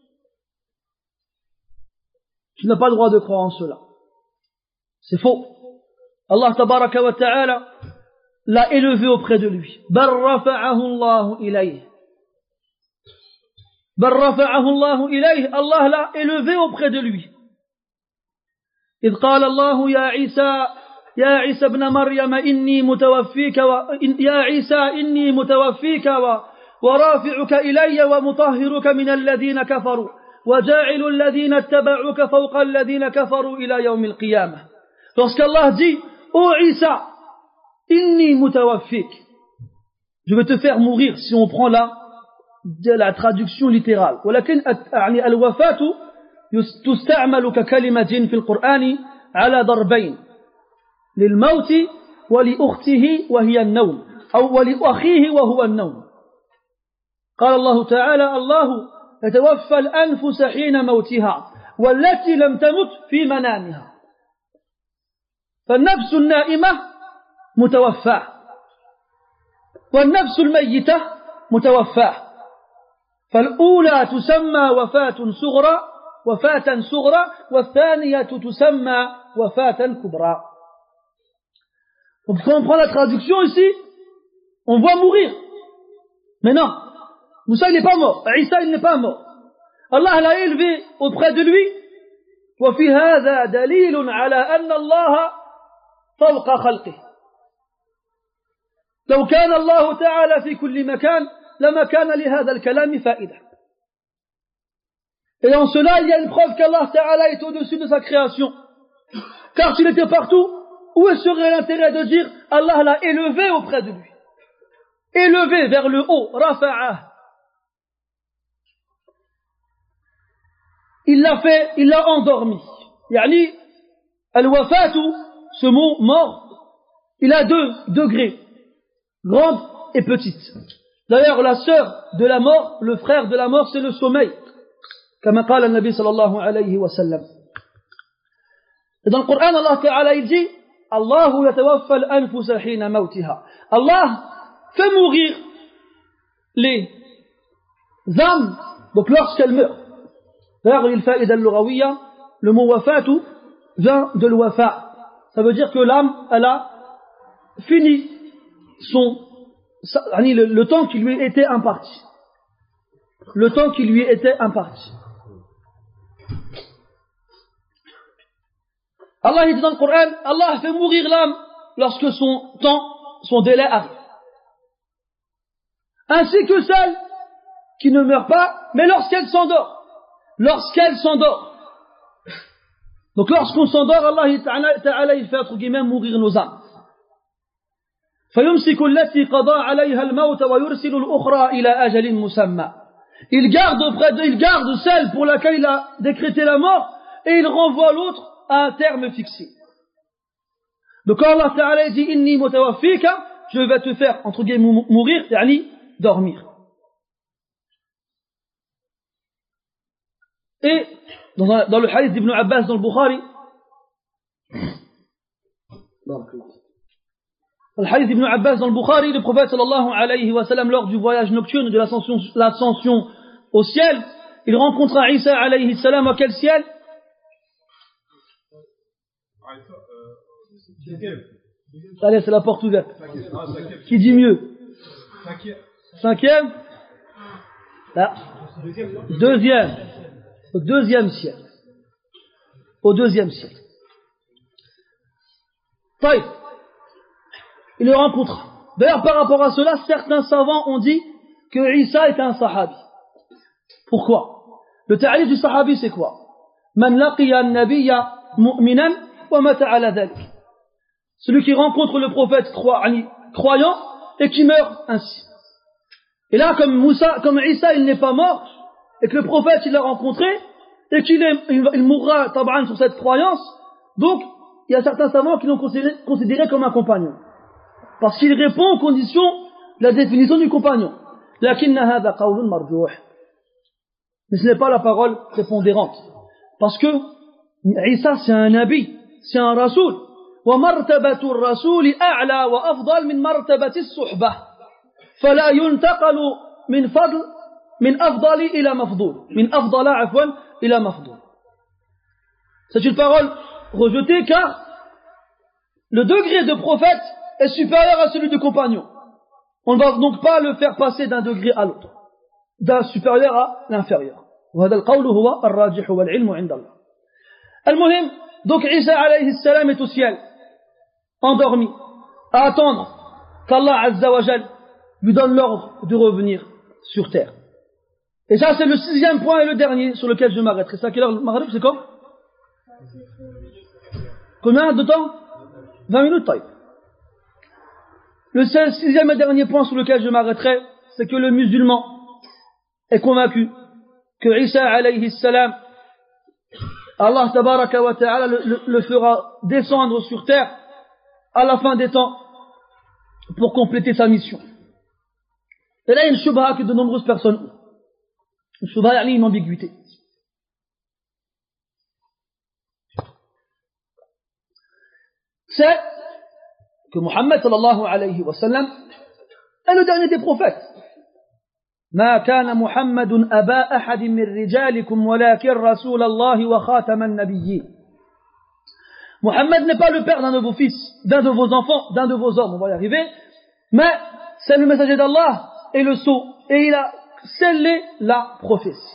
tu n'as pas le droit de croire en cela. C'est faux. Allah tabaraka wa ta'ala l'a élevé auprès de lui. Bar rafa'ahu Allahu ilayhi. Bar rafa'ahu Allahu ilayhi. Allah l'a élevé auprès de lui. إذ قال الله يا عيسى يا عيسى ابن مريم إني متوفيك و... يا عيسى إني متوفيك و... ورافعك إلي ومطهرك من الذين كفروا وجاعل الذين اتبعوك فوق الذين كفروا إلى يوم القيامة. Lorsqu'Allah dit: ô Isa, inni mutawaffik, je vais te faire mourir, si on prend la, la traduction littérale. ولكن الوفاة تستعمل ككلمة في القرآن على ضربين: للموت ولأخته وهي النوم، أو ولأخيه وهو النوم. قال الله تعالى: الله يتوفى الأنفس حين موتها والتي لم تمت في منامها. فالنفس النائمة متوفاة والنفس الميتة متوفاة. فالأولى تسمى وفاة صغرى وفاة صغرى والثانية تسمى وفاة كبرى. Donc quand on prend la traduction ici, on voit mourir. Mais non, Moussa il n'est pas mort, Isa il n'est pas mort. Allah l'a élevé auprès de lui. وفي هذا دليل على أن الله فوق خلقه. لو كان الله تعالى في كل مكان لما كان لهذا الكلام فائدة. Et dans cela, il y a une preuve qu'Allah Ta'ala est au-dessus de sa création. Car s'il était partout, où serait l'intérêt de dire Allah l'a élevé auprès de lui? Élevé vers le haut, rafa'ah. Il l'a fait, il l'a endormi. Yani, al-wafatu, ce mot mort, il a deux degrés, grande et petite. D'ailleurs, la sœur de la mort, le frère de la mort, c'est le sommeil. Comme قال النبي صلى الله عليه وسلم. Et dans le Coran, Allah Ta'ala il dit Allahu yatawaffa al-anfusa hina mawtiha. Allah fait mourir les âmes, donc lorsqu'elles meurent. D'ailleurs, il fait al-lughawiya, le mot wafatu vient de l'wafa. Ça veut dire que l'âme, elle a fini son, le, le temps qui lui était imparti. Le temps qui lui était imparti. Allah dit dans le Coran, Allah fait mourir l'âme lorsque son temps, son délai arrive. Ainsi que celle qui ne meurt pas, mais lorsqu'elle s'endort. Lorsqu'elle s'endort. Donc lorsqu'on s'endort, Allah Ta'ala il fait entre guillemets mourir nos âmes. فَيُمْسِكُ الَّتِي قَضَى عَلَيْهَا الْمَوْتَ وَيُرْسِلُ الْأُخْرَى إِلَى أَجَلٍ مُسَمًّى. Il garde auprès de, il garde celle pour laquelle il a décrété la mort et il renvoie l'autre à un terme fixé. Donc quand Allah Ta'ala dit inni mutawaffika, je vais te faire entre guillemets mourir, yani dormir. Et dans, un, dans le hadith d'Ibn Abbas dans le Bukhari, dans le hadith d'Ibn Abbas dans le Bukhari, le prophète sallallahu alayhi wa sallam lors du voyage nocturne de l'ascension, l'ascension au ciel, il rencontra Isa alayhi salam à quel ciel? Allez, c'est la porte ouverte. Qui dit mieux? Cinquième? Là. Deuxième. Au deuxième siècle. Au deuxième siècle. Taïf. Il le rencontra. D'ailleurs, par rapport à cela, certains savants ont dit que Isa était un sahabi. Pourquoi? Le ta'rif du sahabi, c'est quoi? Man laqiya an-nabiyya mu'minan wa mata ala dhalik. Celui qui rencontre le prophète croyant et qui meurt ainsi. Et là, comme Moussa, comme Isa, il n'est pas mort, et que le prophète, il l'a rencontré, et qu'il est, il, il mourra tab'an sur cette croyance, donc, il y a certains savants qui l'ont considéré, considéré comme un compagnon. Parce qu'il répond aux conditions de la définition du compagnon. Lakinna hadha qawlun marjuh. Mais ce n'est pas la parole prépondérante. Parce que Isa, c'est un nabi, c'est un rasoul. ومرتبة الرسول أعلى وأفضل من مرتبة الصحبة فلا ينتقل من فضل من أفضل إلى مفضول من أفضل عفوا إلى مفضول. C'est une parole rejetée car le degré de prophète est supérieur à celui de compagnon. On ne va donc pas le faire passer d'un degré à l'autre, d'un supérieur à l'inférieur. وهذا القول هو الراجح والعلم عند الله. المهم, donc Isa alayhi salam est au ciel, endormi, à attendre qu'Allah Azza wa Jal lui donne l'ordre de revenir sur terre. Et ça, c'est le sixième point et le dernier sur lequel je m'arrêterai. C'est à quelle heure le maghrib, c'est quand? Combien de temps? vingt minutes, taille. Le sixième et dernier point sur lequel je m'arrêterai, c'est que le musulman est convaincu que Isa alayhi salam, Allah tabaraka wa ta'ala le, le, le fera descendre sur terre à la fin des temps pour compléter sa mission. Et là, il y a une shubha que de nombreuses personnes ont. Une shubha, une ambiguïté. C'est que Muhammad sallallahu alayhi wa sallam est le dernier des prophètes. ما كان محمد أبا أحد من رجالكم ولكن رسول الله وخاتم النبيين. Muhammad n'est pas le père d'un de vos fils, d'un de vos enfants, d'un de vos hommes, on va y arriver, mais c'est le messager d'Allah et le sceau, et il a scellé la prophétie.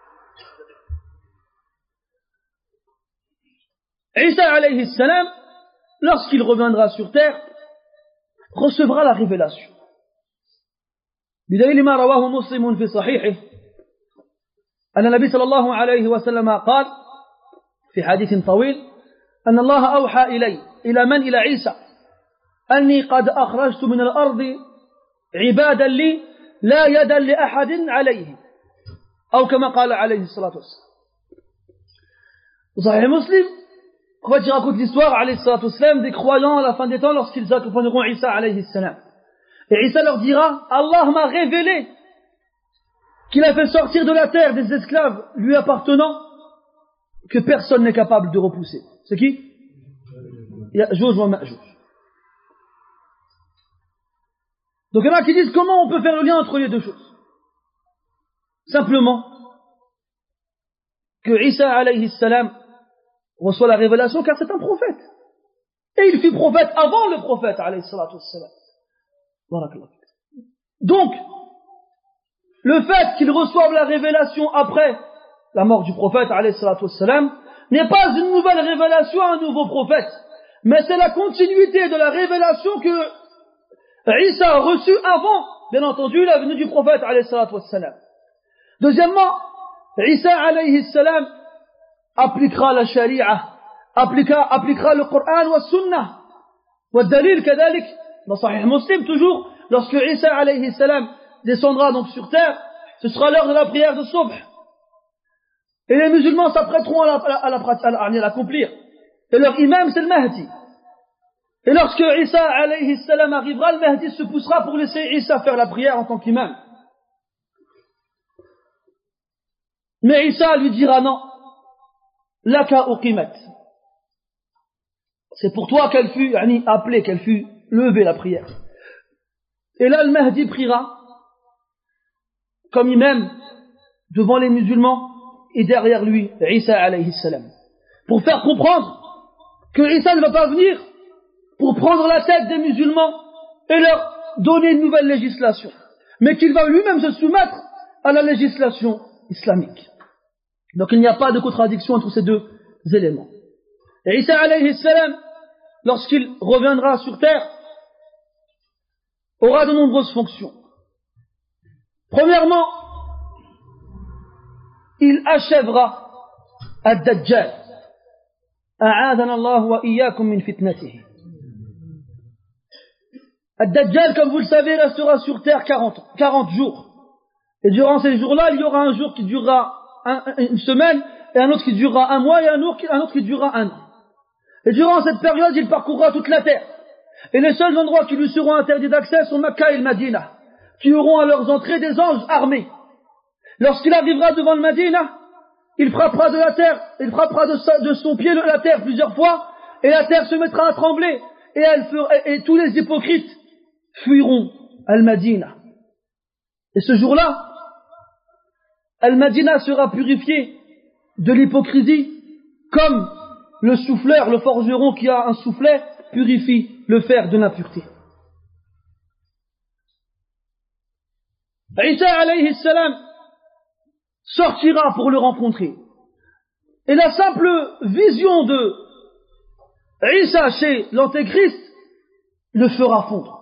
Isa alayhi salam, lorsqu'il reviendra sur terre, recevra la révélation. بدليل ما رواه مسلم في صحيحه أن النبي صلى الله عليه وسلم قال في حديث طويل أن الله أوحى إلي إلى من؟ إلى عيسى أني قد أخرجت من الأرض عبادا لي لا يدا لأحد عليه أو كما قال عليه الصلاة والسلام. Sahih Muslim, en fait, il raconte l'histoire alayhi salatu wassalam des croyants à la fin des temps lorsqu'ils accompagneront Isa alayhi salam. Et Isa leur dira, Allah m'a révélé qu'il a fait sortir de la terre des esclaves lui appartenant que personne n'est capable de repousser. C'est qui? Ya'juj wa Ma'juj. Donc il y en a qui disent comment on peut faire le lien entre les deux choses. Simplement que Isa alayhi salam reçoit la révélation car c'est un prophète. Et il fut prophète avant le prophète alayhi salatu wassalam. Donc, le fait qu'il reçoive la révélation après la mort du prophète alayhi salatu wassalam n'est pas une nouvelle révélation à un nouveau prophète, mais c'est la continuité de la révélation que Isa a reçue avant, bien entendu, la venue du prophète alayhi salatu wassalam. Deuxièmement, Isa alayhi salam appliquera la sharia, appliquera, appliquera le Coran wa sunnah. Wa dalil kadalik, dans Sahih Muslim toujours, lorsque Isa alayhi salam descendra donc sur terre, ce sera l'heure de la prière de Subh. Et les musulmans s'apprêteront à, la, à, la, à, la, à l'accomplir. Et leur imam c'est le Mahdi. Et lorsque Isa alayhi salam arrivera, le Mahdi se poussera pour laisser Isa faire la prière en tant qu'imam. Mais Isa lui dira non. Laka uqimat. C'est pour toi qu'elle fut yani, appelée, qu'elle fut levée la prière. Et là le Mahdi priera comme imam devant les musulmans et derrière lui Isa alayhi salam. Pour faire comprendre que Isa ne va pas venir pour prendre la tête des musulmans et leur donner une nouvelle législation, mais qu'il va lui-même se soumettre à la législation islamique. Donc il n'y a pas de contradiction entre ces deux éléments. Et Isa alayhi salam, lorsqu'il reviendra sur terre, aura de nombreuses fonctions. Premièrement, il achèvera ad-Dajjal. A'adana Allah wa iyyakum min fitnatihi. Ad-Dajjal, comme vous le savez, restera sur terre quarante, quarante jours. Et durant ces jours-là, il y aura un jour qui durera un, une semaine, et un autre qui durera un mois, et un autre, un autre qui durera un an. Et durant cette période, il parcourra toute la terre. Et les seuls endroits qui lui seront interdits d'accès sont Makkah et le Madina, qui auront à leurs entrées des anges armés. Lorsqu'il arrivera devant le Madina, il frappera de la terre, il frappera de, sa, de son pied de la terre plusieurs fois, et la terre se mettra à trembler, et, elle fera, et, et tous les hypocrites fuiront Al-Madina. Et ce jour-là, Al-Madina sera purifié de l'hypocrisie, comme le souffleur, le forgeron qui a un soufflet, purifie le fer de l'impureté. Isa alayhi salam sortira pour le rencontrer. Et la simple vision de Isa chez l'Antéchrist le fera fondre.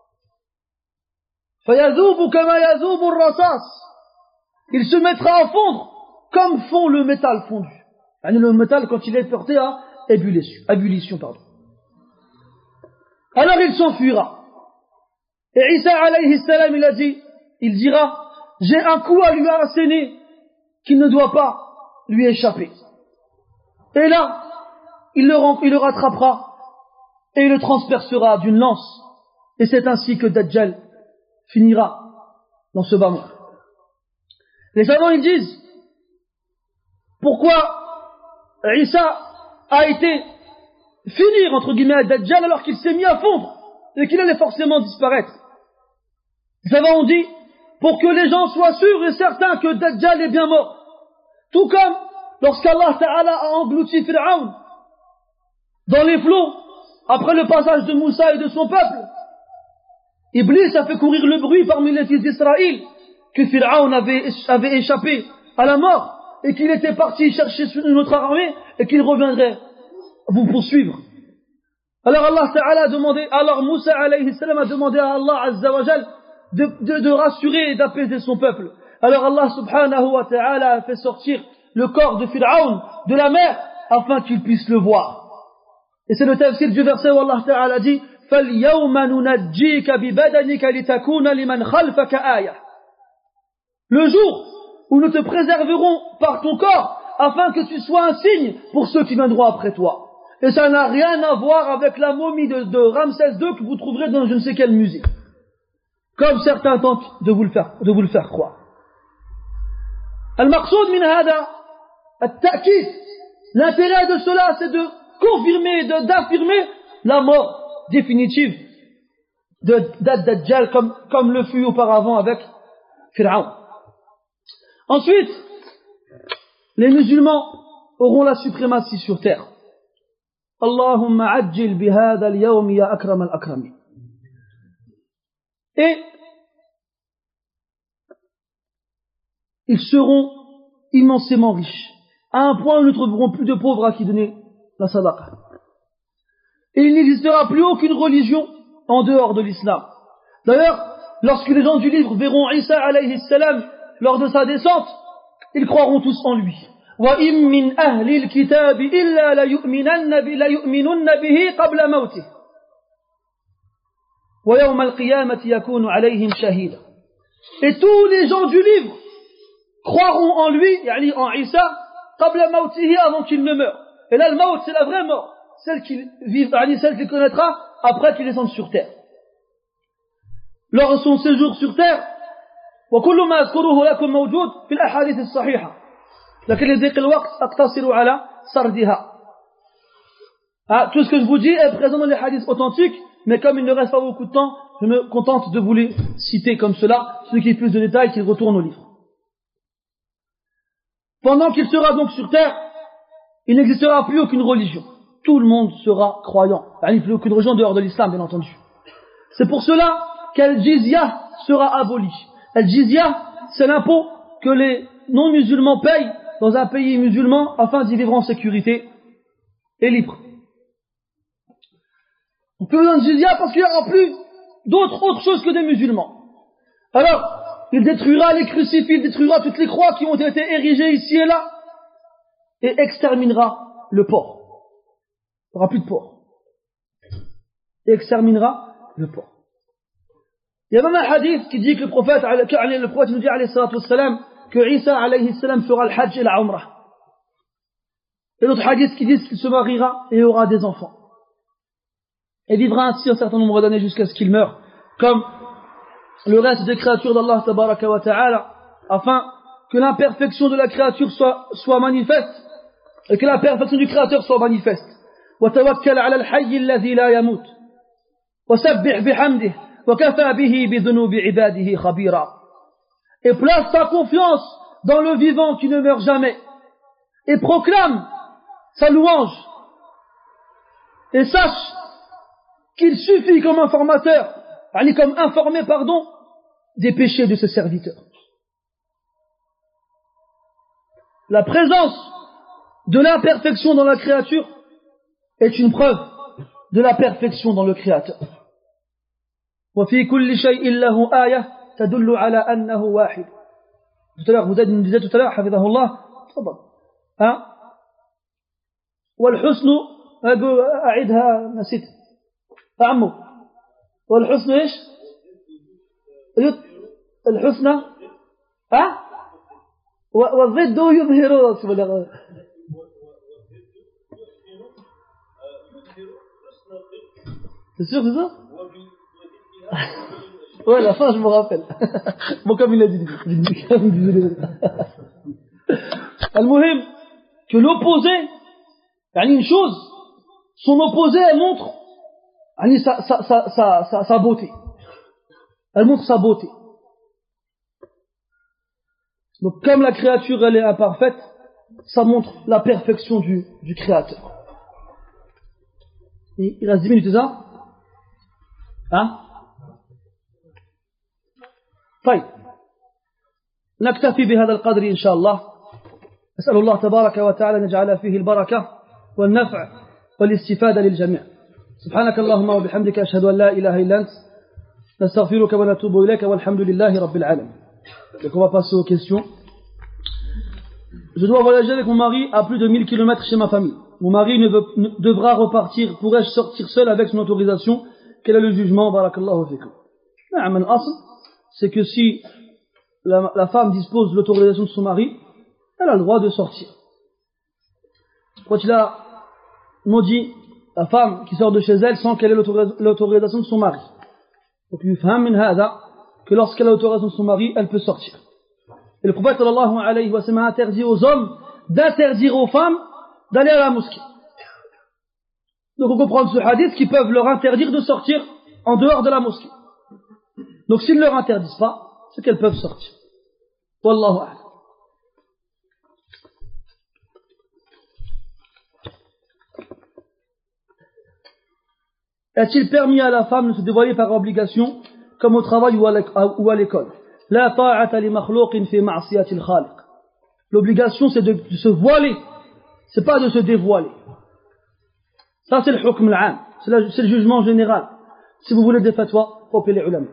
فَيَذُوبُ كَمَا يَذُوبُ الرَّصَاص. Il se mettra à fondre comme fond le métal fondu. Le métal quand il est porté à ébullition. ébullition pardon. Alors il s'enfuira. Et Isa alayhi salam il a dit, il dira, j'ai un coup à lui asséner qui ne doit pas lui échapper. Et là, il le, il le rattrapera et il le transpercera d'une lance. Et c'est ainsi que Dajjal finira dans ce bas monde. Les savants ils disent, pourquoi Isa a été finir entre guillemets à Dajjal alors qu'il s'est mis à fondre et qu'il allait forcément disparaître. Les savants ont dit, pour que les gens soient sûrs et certains que Dajjal est bien mort. Tout comme lorsqu'Allah Ta'ala a englouti Pharaon dans les flots, après le passage de Moussa et de son peuple, Iblis a fait courir le bruit parmi les fils d'Israël que Pharaon avait, avait échappé à la mort et qu'il était parti chercher une autre armée et qu'il reviendrait vous poursuivre. Alors Allah Ta'ala a demandé, alors Moussa alayhi salam a demandé à Allah Azza wa Jal de, de, de rassurer et d'apaiser son peuple. Alors Allah subhanahu wa ta'ala a fait sortir le corps de Pharaon de la mer afin qu'il puisse le voir. Et c'est le tafsir du verset où Allah ta'ala dit فَالْيَوْمَ نُنَجِّيكَ بِبَدَنِكَ لِتَكُونَ لِمَنْ خَلْفَكَ آيَةً. Le jour où nous te préserverons par ton corps afin que tu sois un signe pour ceux qui viendront après toi. Et ça n'a rien à voir avec la momie de, de Ramsès deux que vous trouverez dans je ne sais quel musée. Comme certains tentent de vous le faire, de vous le faire croire. Al-Maqsoud min hada at-ta'kid. L'intérêt de cela, c'est de confirmer, de, d'affirmer la mort définitive de d'Ad-Dajjal comme, comme le fut auparavant avec Pharaon. Ensuite, les musulmans auront la suprématie sur terre. Allahumma ajjil bihadha al-yawm ya akram al-akramin. Et ils seront immensément riches, à un point où nous ne trouverons plus de pauvres à qui donner la sadaqa. Et il n'existera plus aucune religion en dehors de l'islam. D'ailleurs, lorsque les gens du livre verront Isa alayhi salam lors de sa descente, ils croiront tous en lui. وَإِن مِّنْ أَهْلِ الْكِتَابِ إِلَّا لَيُؤْمِنُنَّ بِهِ قَبْلَ مَوْتِهِ وَيَوْمَ الْقِيَامَةِ يَكُونُ عَلَيْهِمْ شَهِيدًا. Et tous les gens du livre croiront en lui, yani en Isa, قَبْلَ مَوْتِهِ, avant qu'il ne meure. Et là, le maut, c'est la vraie mort, celle qu'il vivra, celle qu'il connaîtra après qu'il descende sur terre. Lors de son séjour sur terre, وكل ما أذكره لكم موجود في الأحاديث الصحيحة لكن لضيق الوقت أقتصر على سردها. Ah, tout ce que je vous dis est présent dans les hadiths authentiques, mais comme il ne reste pas beaucoup de temps, je me contente de vous les citer comme cela, ceux qui aient plus de détails, qu'ils retournent au livre. Pendant qu'il sera donc sur terre, il n'existera plus aucune religion. Tout le monde sera croyant. Il n'y a plus aucune religion dehors de l'islam, bien entendu. C'est pour cela qu'Al-Jizya sera aboli. Al-Jizya, c'est l'impôt que les non-musulmans payent dans un pays musulman afin d'y vivre en sécurité et libre. On peut donner Jizya parce qu'il n'y aura plus d'autres autres choses que des musulmans. Alors, il détruira les crucifix, il détruira toutes les croix qui ont été érigées ici et là, et exterminera le porc. Il n'y aura plus de porc. Et exterminera le porc. Il y a même un hadith qui dit que le prophète, le prophète nous dit alayhi salatu wassalam, que Isa alayhi salam fera le hajj et la umrah. Et d'autres hadiths qui disent qu'il se mariera et aura des enfants. Et vivra ainsi un certain nombre d'années jusqu'à ce qu'il meure, comme le reste des créatures d'Allah tabaraka wa ta'ala, afin que l'imperfection de la créature soit, soit manifeste, et que la perfection du créateur soit manifeste. وَتَوَكَّلْ عَلَى الْحَيِّ الَّذِي لَا يَمُوتُ وَسَبِّحْ بِحَمْدِهِ وَكَفَى بِهِ بِذُنُوبِ عِبَادِهِ خَبِيرًا. Et place ta confiance dans le vivant qui ne meurt jamais, et proclame sa louange, et sache qu'il suffit comme informateur, comme informé, pardon, des péchés de ses serviteurs. La présence de l'imperfection dans la créature est une preuve de la perfection dans le Créateur. وفي كل شيء له آية تدل على أنه واحد. Tout à l'heure, vous nous disiez tout à l'heure, حفظه الله, تفضل. ها؟ والحسن أعيدها نسيت. أعمو. والحسن إيش؟ الحسن ها؟ والضد يظهر. C'est sûr, c'est ça? Ouais, la fin, je me rappelle. Bon, comme il a dit. Al-Muhim, que l'opposé, une chose, son opposé, elle montre sa, sa, sa, sa, sa, sa beauté. Elle montre sa beauté. Donc, comme la créature, elle est imparfaite, ça montre la perfection du, du Créateur. Il, il reste dix minutes, c'est ça? Hein? طيب نكتفي بهذا القدر إن شاء الله. أسأل الله تبارك وتعالى أن يجعل فيه البركة والنفع والاستفادة للجميع. سبحانك اللهم وبحمدك أشهد أن لا إله إلا أنت نستغفرك ونتوب إليك والحمد لله رب العالمين. Donc on va passer aux questions. Je dois voyager avec mon mari à plus de mille kilomètres chez ma famille. Mon mari ne, veut, ne devra repartir. Pourrais-je sortir seul avec son autorisation? Quel est le jugement? Barakallahu fikum. C'est que si la, la femme dispose de l'autorisation de son mari, elle a le droit de sortir. Quand il a maudit la femme qui sort de chez elle sans qu'elle ait l'autorisation de son mari. Donc il faham min hada que lorsqu'elle a l'autorisation de son mari, elle peut sortir. Et le prophète sallallahu alayhi wa sallam a interdit aux hommes d'interdire aux femmes d'aller à la mosquée. Donc on comprend de ce hadith qu'ils peuvent leur interdire de sortir en dehors de la mosquée. Donc s'ils ne leur interdisent pas, c'est qu'elles peuvent sortir. Wallahu a'lam. Est-il permis à la femme de se dévoiler par obligation, comme au travail ou à l'école? La ta'ata li makhlouqin fi ma'siyati al-khaliq. L'obligation, c'est de se voiler, c'est pas de se dévoiler. Ça, c'est le hukm al-'am, c'est le jugement général. Si vous voulez des fatwas, faut appeler les ulama.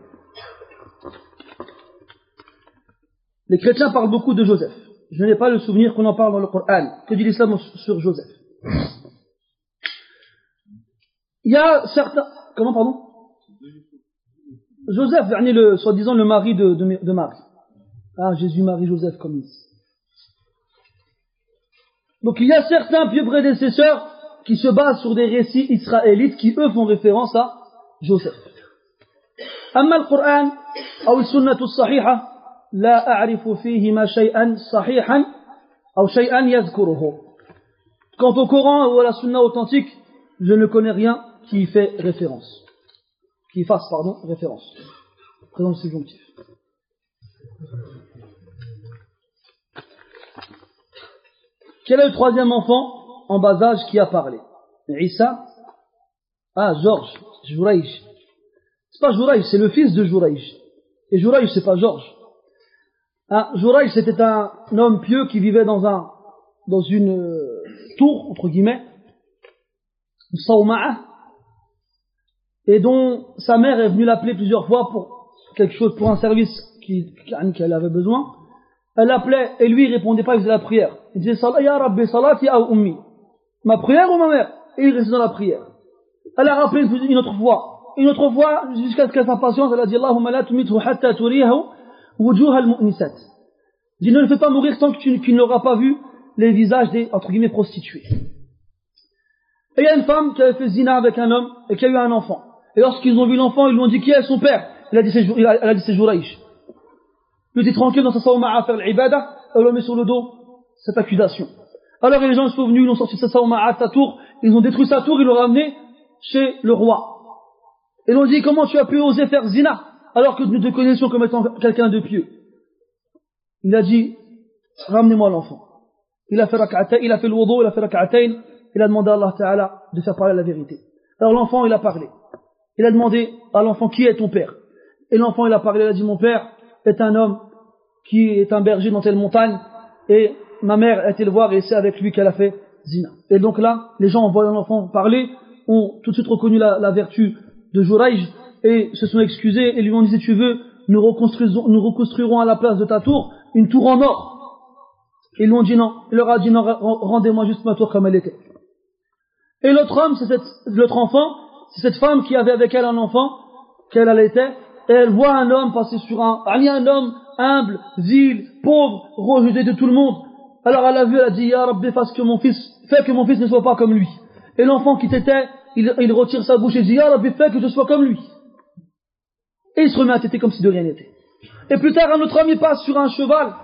Les chrétiens parlent beaucoup de Joseph. Je n'ai pas le souvenir qu'on en parle dans le Coran. Que dit l'islam sur Joseph? Il y a certains... Comment, pardon? Joseph, le, soi-disant le mari de, de, de Marie. Ah, Jésus, Marie, Joseph, comme il dit. Donc il y a certains pieux prédécesseurs qui se basent sur des récits israélites qui, eux, font référence à Joseph. أما القرآن أو السنة الصحيحة لا أعرف فيهما شيئا صحيحا أو شيئا يذكره. Quant au Coran ou à la sunna authentique, je ne connais rien qui y fait référence. Qui y fasse, pardon, référence. Présent subjonctif. Quel est le troisième enfant en bas âge qui a parlé? Issa? Ah, Georges, Jouraïch. C'est pas Jouraïch, c'est le fils de Jouraïch. Et Jouraïch, c'est pas Georges. Ah, Jouraïch, c'était un homme pieux qui vivait dans un, dans une euh, tour, entre guillemets, une sawma'a, et dont sa mère est venue l'appeler plusieurs fois pour quelque chose, pour un service qu'elle avait besoin. Elle l'appelait, et lui, il répondait pas, il faisait la prière. Il disait, Ya Rabbi, salati ou ummi. Ma prière ou ma mère? Et il restait dans la prière. Elle a rappelé une autre fois. Une autre fois, jusqu'à ce qu'elle sa patience, elle a dit, Allahumma la tumithu hatta turiyahu wujuha al-mu'nisat. Il dit, ne le fais pas mourir tant que tu, tu n'auras pas vu les visages des, entre guillemets, prostituées. Et il y a une femme qui avait fait zina avec un homme, et qui a eu un enfant. Et lorsqu'ils ont vu l'enfant, ils lui ont dit, qui est son père? Elle a dit, c'est, elle a dit, c'est Jouraïch. Il était tranquille dans sa sawma'a à faire l'ibada, elle lui met sur le dos cette accusation. Alors les gens sont venus, ils ont sorti sa sawma'a de sa tour, ils ont détruit sa tour, ils l'ont ramené chez le roi. Et ils ont dit, comment tu as pu oser faire zina, alors que nous te connaissions comme étant quelqu'un de pieux? Il a dit, ramenez-moi l'enfant. Il a fait rak'atayn, il a fait le wudu, il a fait rak'atayn, il a demandé à Allah Ta'ala de faire parler la vérité. Alors l'enfant, il a parlé. Il a demandé à l'enfant, qui est ton père? Et l'enfant, il a parlé, il a dit, mon père est un homme qui est un berger dans telle montagne, et ma mère a été le voir et c'est avec lui qu'elle a fait zina. Et donc là, les gens, en voyant l'enfant parler, ont tout de suite reconnu la, la vertu de Jouraïj et se sont excusés et lui ont dit, si tu veux, nous reconstruirons, nous reconstruirons à la place de ta tour une tour en or. Ils lui ont dit non. Il leur a dit non, rendez-moi juste ma tour comme elle était. Et l'autre homme, c'est cette, l'autre enfant, c'est cette femme qui avait avec elle un enfant, qu'elle allaitait, et elle voit un homme passer sur un, un homme humble, vil, pauvre, rejeté de tout le monde. Alors elle a vu, elle a dit, Ya Rabbi, fasse que mon fils, fais que mon fils ne soit pas comme lui. Et l'enfant qui t'était, il, il retire sa bouche et dit, Ya Rabbi, fais que je sois comme lui. Et il se remet à téter comme si de rien n'était. Et plus tard, un autre homme, il passe sur un cheval,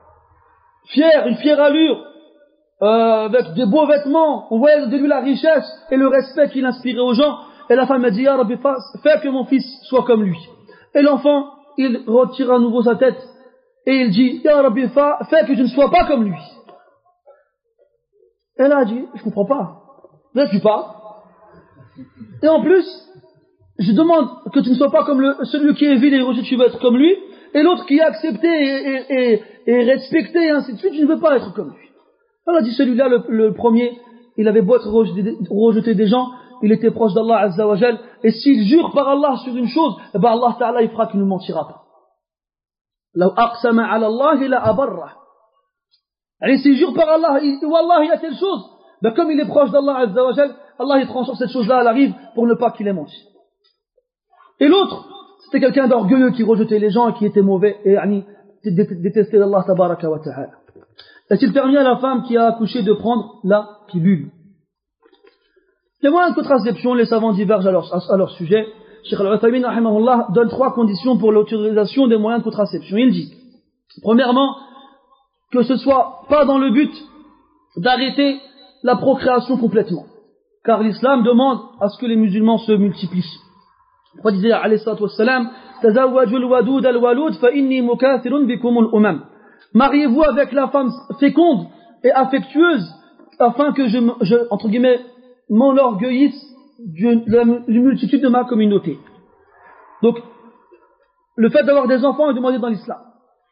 fier, une fière allure, euh, avec des beaux vêtements. On voyait de lui la richesse et le respect qu'il inspirait aux gens. Et la femme a dit, Ya Rabbi, fais que mon fils soit comme lui. Et l'enfant, il retire à nouveau sa tête et il dit, Ya Rabbi, fais que je ne sois pas comme lui. Et là, elle a dit, je comprends pas. Là, tu parles. Et en plus, je demande que tu ne sois pas comme le, celui qui est vide et rejeté, tu veux être comme lui. Et l'autre qui est accepté et, et, et, et respecté et ainsi de suite, tu ne veux pas être comme lui. Elle a dit, celui-là, le, le premier, il avait beau être rejeté, rejeté des gens, il était proche d'Allah Azza wa Jal, et s'il jure par Allah sur une chose, eh ben Allah Ta'ala il fera qu'il ne mentira pas. لو أقسم على الله لأبره. Allez, s'il jure par Allah, il dit Wallah, il y a telle chose. Ben, comme il est proche d'Allah Azza wa Jal, Allah il transforme cette chose-là, elle arrive pour ne pas qu'il ait menti. Et l'autre, c'était quelqu'un d'orgueilleux qui rejetait les gens et qui était mauvais et yani, détestait Allah tabaraka wa ta'ala. Est-il permis à la femme qui a accouché de prendre la pilule? Les moyens de contraception, les savants divergent à leur, à leur sujet. Cheikh Al-Uthaymin rahimahullah donne trois conditions pour l'autorisation des moyens de contraception. Il dit, premièrement, que ce soit pas dans le but d'arrêter la procréation complètement. Car l'islam demande à ce que les musulmans se multiplient. Le prophète disait, alayhi salatu wassalam, Tazawwajul wadud al-walud fa inni mukathirun bikumul umam. Mariez-vous avec la femme féconde et affectueuse afin que je, je entre guillemets, m'enorgueillisse de la multitude de ma communauté. Donc, le fait d'avoir des enfants est demandé dans l'islam.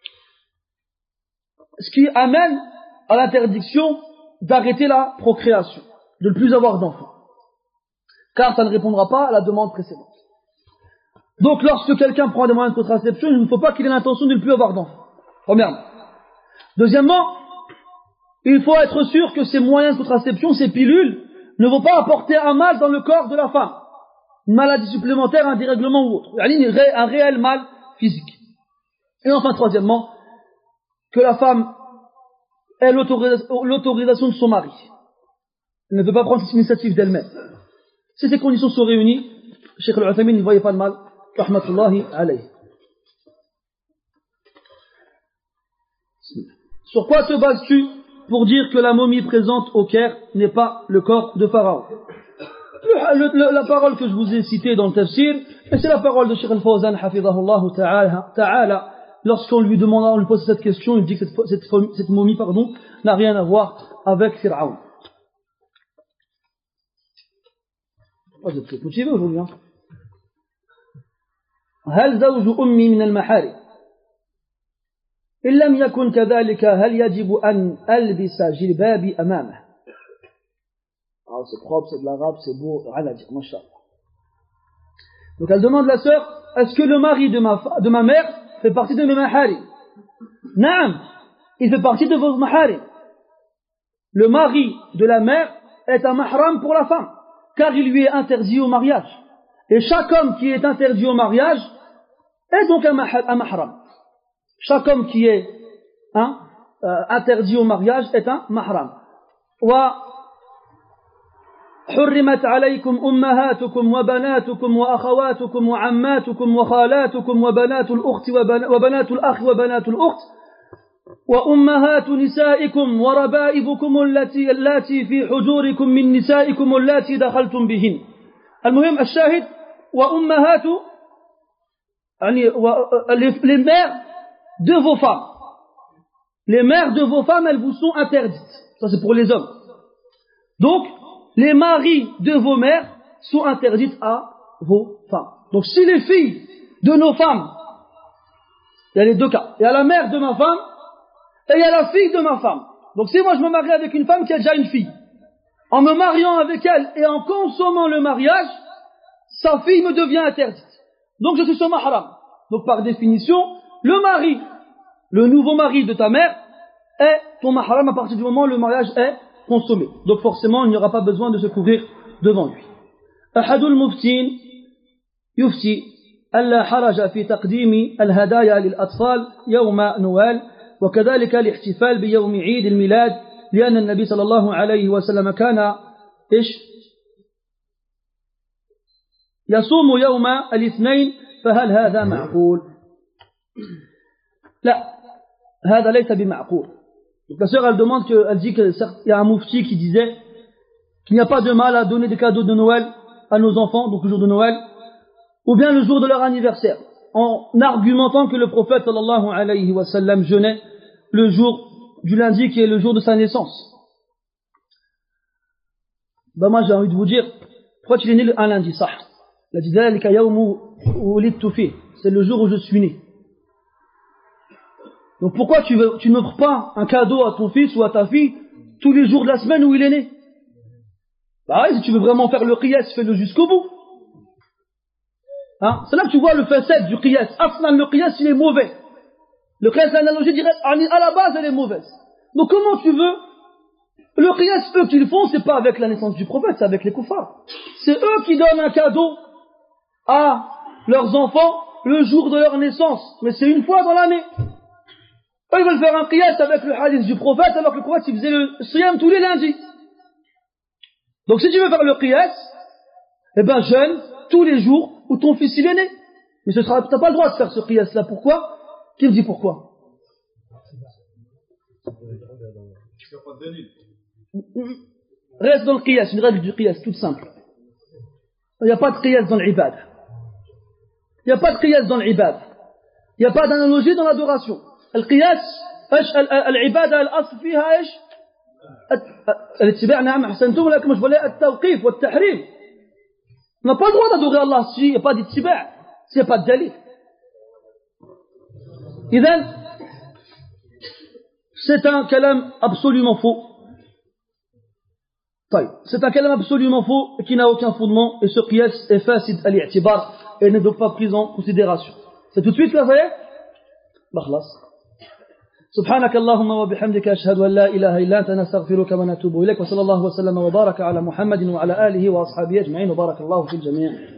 Ce qui amène à l'interdiction d'arrêter la procréation, de ne plus avoir d'enfants. Car ça ne répondra pas à la demande précédente. Donc, lorsque quelqu'un prend des moyens de contraception, il ne faut pas qu'il ait l'intention de ne plus avoir d'enfants. Premièrement. Deuxièmement, il faut être sûr que ces moyens de contraception, ces pilules, ne vont pas apporter un mal dans le corps de la femme. Une maladie supplémentaire, un dérèglement ou autre. Un réel mal physique. Et enfin, troisièmement, que la femme ait l'autorisation de son mari. Elle ne peut pas prendre cette initiative d'elle-même. Si ces conditions sont réunies, Cheikh Al-Uthaymin ne voyait pas le mal. Rahmatullahi alayhi. Sur quoi te bases-tu pour dire que la momie présente au Caire n'est pas le corps de Pharaon? Le, le, la parole que je vous ai citée dans le tafsir, et c'est la parole de Cheikh Al-Fawzan, hafidhahullah ta'ala, ta'ala. Lorsqu'on lui demande, on lui pose cette question, il dit que cette, cette, cette momie, pardon, n'a rien à voir avec Pharaon. Oh, vous êtes motivé aujourd'hui, hein? هل زوج أمي من المحارم إن لم يكن كذلك هل يجب أن ألبس جلبابي أمامه. Ah, c'est propre, c'est de l'arabe, c'est beau, rien à dire, mashallah. Donc elle demande la sœur, est-ce que le mari de ma, de ma mère fait partie de mes maharim? Naam, il fait partie de vos maharim. Le mari de la mère est un mahram pour la femme, car il lui est interdit au mariage. Et chaque homme qui est interdit au mariage est donc un mahram. Chaque homme qui est hein, euh, interdit au mariage est un mahram. Wa حرمت عليكم أمهاتكم وبناتكم وأخواتكم وعماتكم وخالاتكم وبنات الأخت وبنات الأخ وبنات الأخت وأمهات نسائكم وربائبكم التي اللاتي في حجوركم من نسائكم اللاتي دخلتم بهن. المهم الشاهد وأمهات يعني les mères de vos femmes. Les mères de vos femmes, elles vous sont interdites. Ça c'est pour les hommes. Donc les maris de vos mères sont interdites à vos femmes. Donc si les filles de nos femmes, il y a les deux cas. Il y a la mère de ma femme et il y a la fille de ma femme. Donc si moi je me marie avec une femme qui a déjà une fille, en me mariant avec elle et en consommant le mariage, sa fille me devient interdite. Donc je suis son mahram. Donc par définition, le mari, le nouveau mari de ta mère est ton mahram à partir du moment où le mariage est consommé. Donc forcément, il n'y aura pas besoin de se couvrir devant lui. أحد المفتين يفتي ألا حرج في تقديم الهدايا للأطفال يوم نوال وكذلك الاحتفال بيوم عيد الميلاد لأن النبي صلى الله عليه وسلم كان إيش يصوم يوم الاثنين فهل هذا معقول؟ لا هذا ليس بمعقول. Donc la sœur elle demande que, elle dit qu'il y a un mufti qui disait qu'il n'y a pas de mal à donner des cadeaux de Noël à nos enfants, donc le jour de Noël, ou bien le jour de leur anniversaire, en argumentant que le prophète sallallahu alayhi wa sallam jeûnait le jour du lundi qui est le jour de sa naissance. Ben moi j'ai envie de vous dire, pourquoi tu es né un lundi, ça? Il a dit ذلك يوم ولدت فيه, c'est le jour où je suis né. Donc pourquoi tu, veux, tu n'offres pas un cadeau à ton fils ou à ta fille tous les jours de la semaine où il est né? Bah oui, si tu veux vraiment faire le qiyas, fais-le jusqu'au bout. Hein? C'est là que tu vois le facette du qiyas. Aslan, le qiyas, il est mauvais. Le qiyas, l'analogie directe, à la base, elle est mauvaise. Donc comment tu veux? Le qiyas, eux qu'ils font, c'est pas avec la naissance du prophète, c'est avec les koufars. C'est eux qui donnent un cadeau à leurs enfants le jour de leur naissance. Mais c'est une fois dans l'année. Eux, ils veulent faire un qiyas avec le hadith du prophète, alors que le prophète, il faisait le siyam tous les lundis. Donc si tu veux faire le qiyas, eh ben jeûne tous les jours où ton fils il est né. Mais ce sera, t'as pas le droit de faire ce qiyas là. Pourquoi? Qui me dit pourquoi? Reste dans le qiyas, une règle du qiyas toute simple. Il n'y a pas de qiyas dans l'ibad. Il n'y a pas de qiyas dans l'ibad. Il n'y a pas d'analogie dans l'adoration. القياس ايش العباده الاصل فيها ايش؟ الاتباع نعم احسنتم لكن مش ولا التوقيف والتحريم. On n'a pas le droit d'adorer Allah s'il n'y a pas d'ittiba', s'il n'y a pas de dalil. إذن c'est un kalam absolument faux. طيب, c'est un kalam absolument faux qui n'a aucun fondement et ce qiyas est fasid al-i'tibar et n'est donc pas pris en considération. C'est tout de suite là, ça y est? Bah, خلاص. سبحانك اللهم وبحمدك أشهد أن لا إله إلا أنت نستغفرك ونتوب إليك وصلى الله وسلم وبارك على محمد وعلى آله وأصحابه أجمعين وبارك الله في الجميع.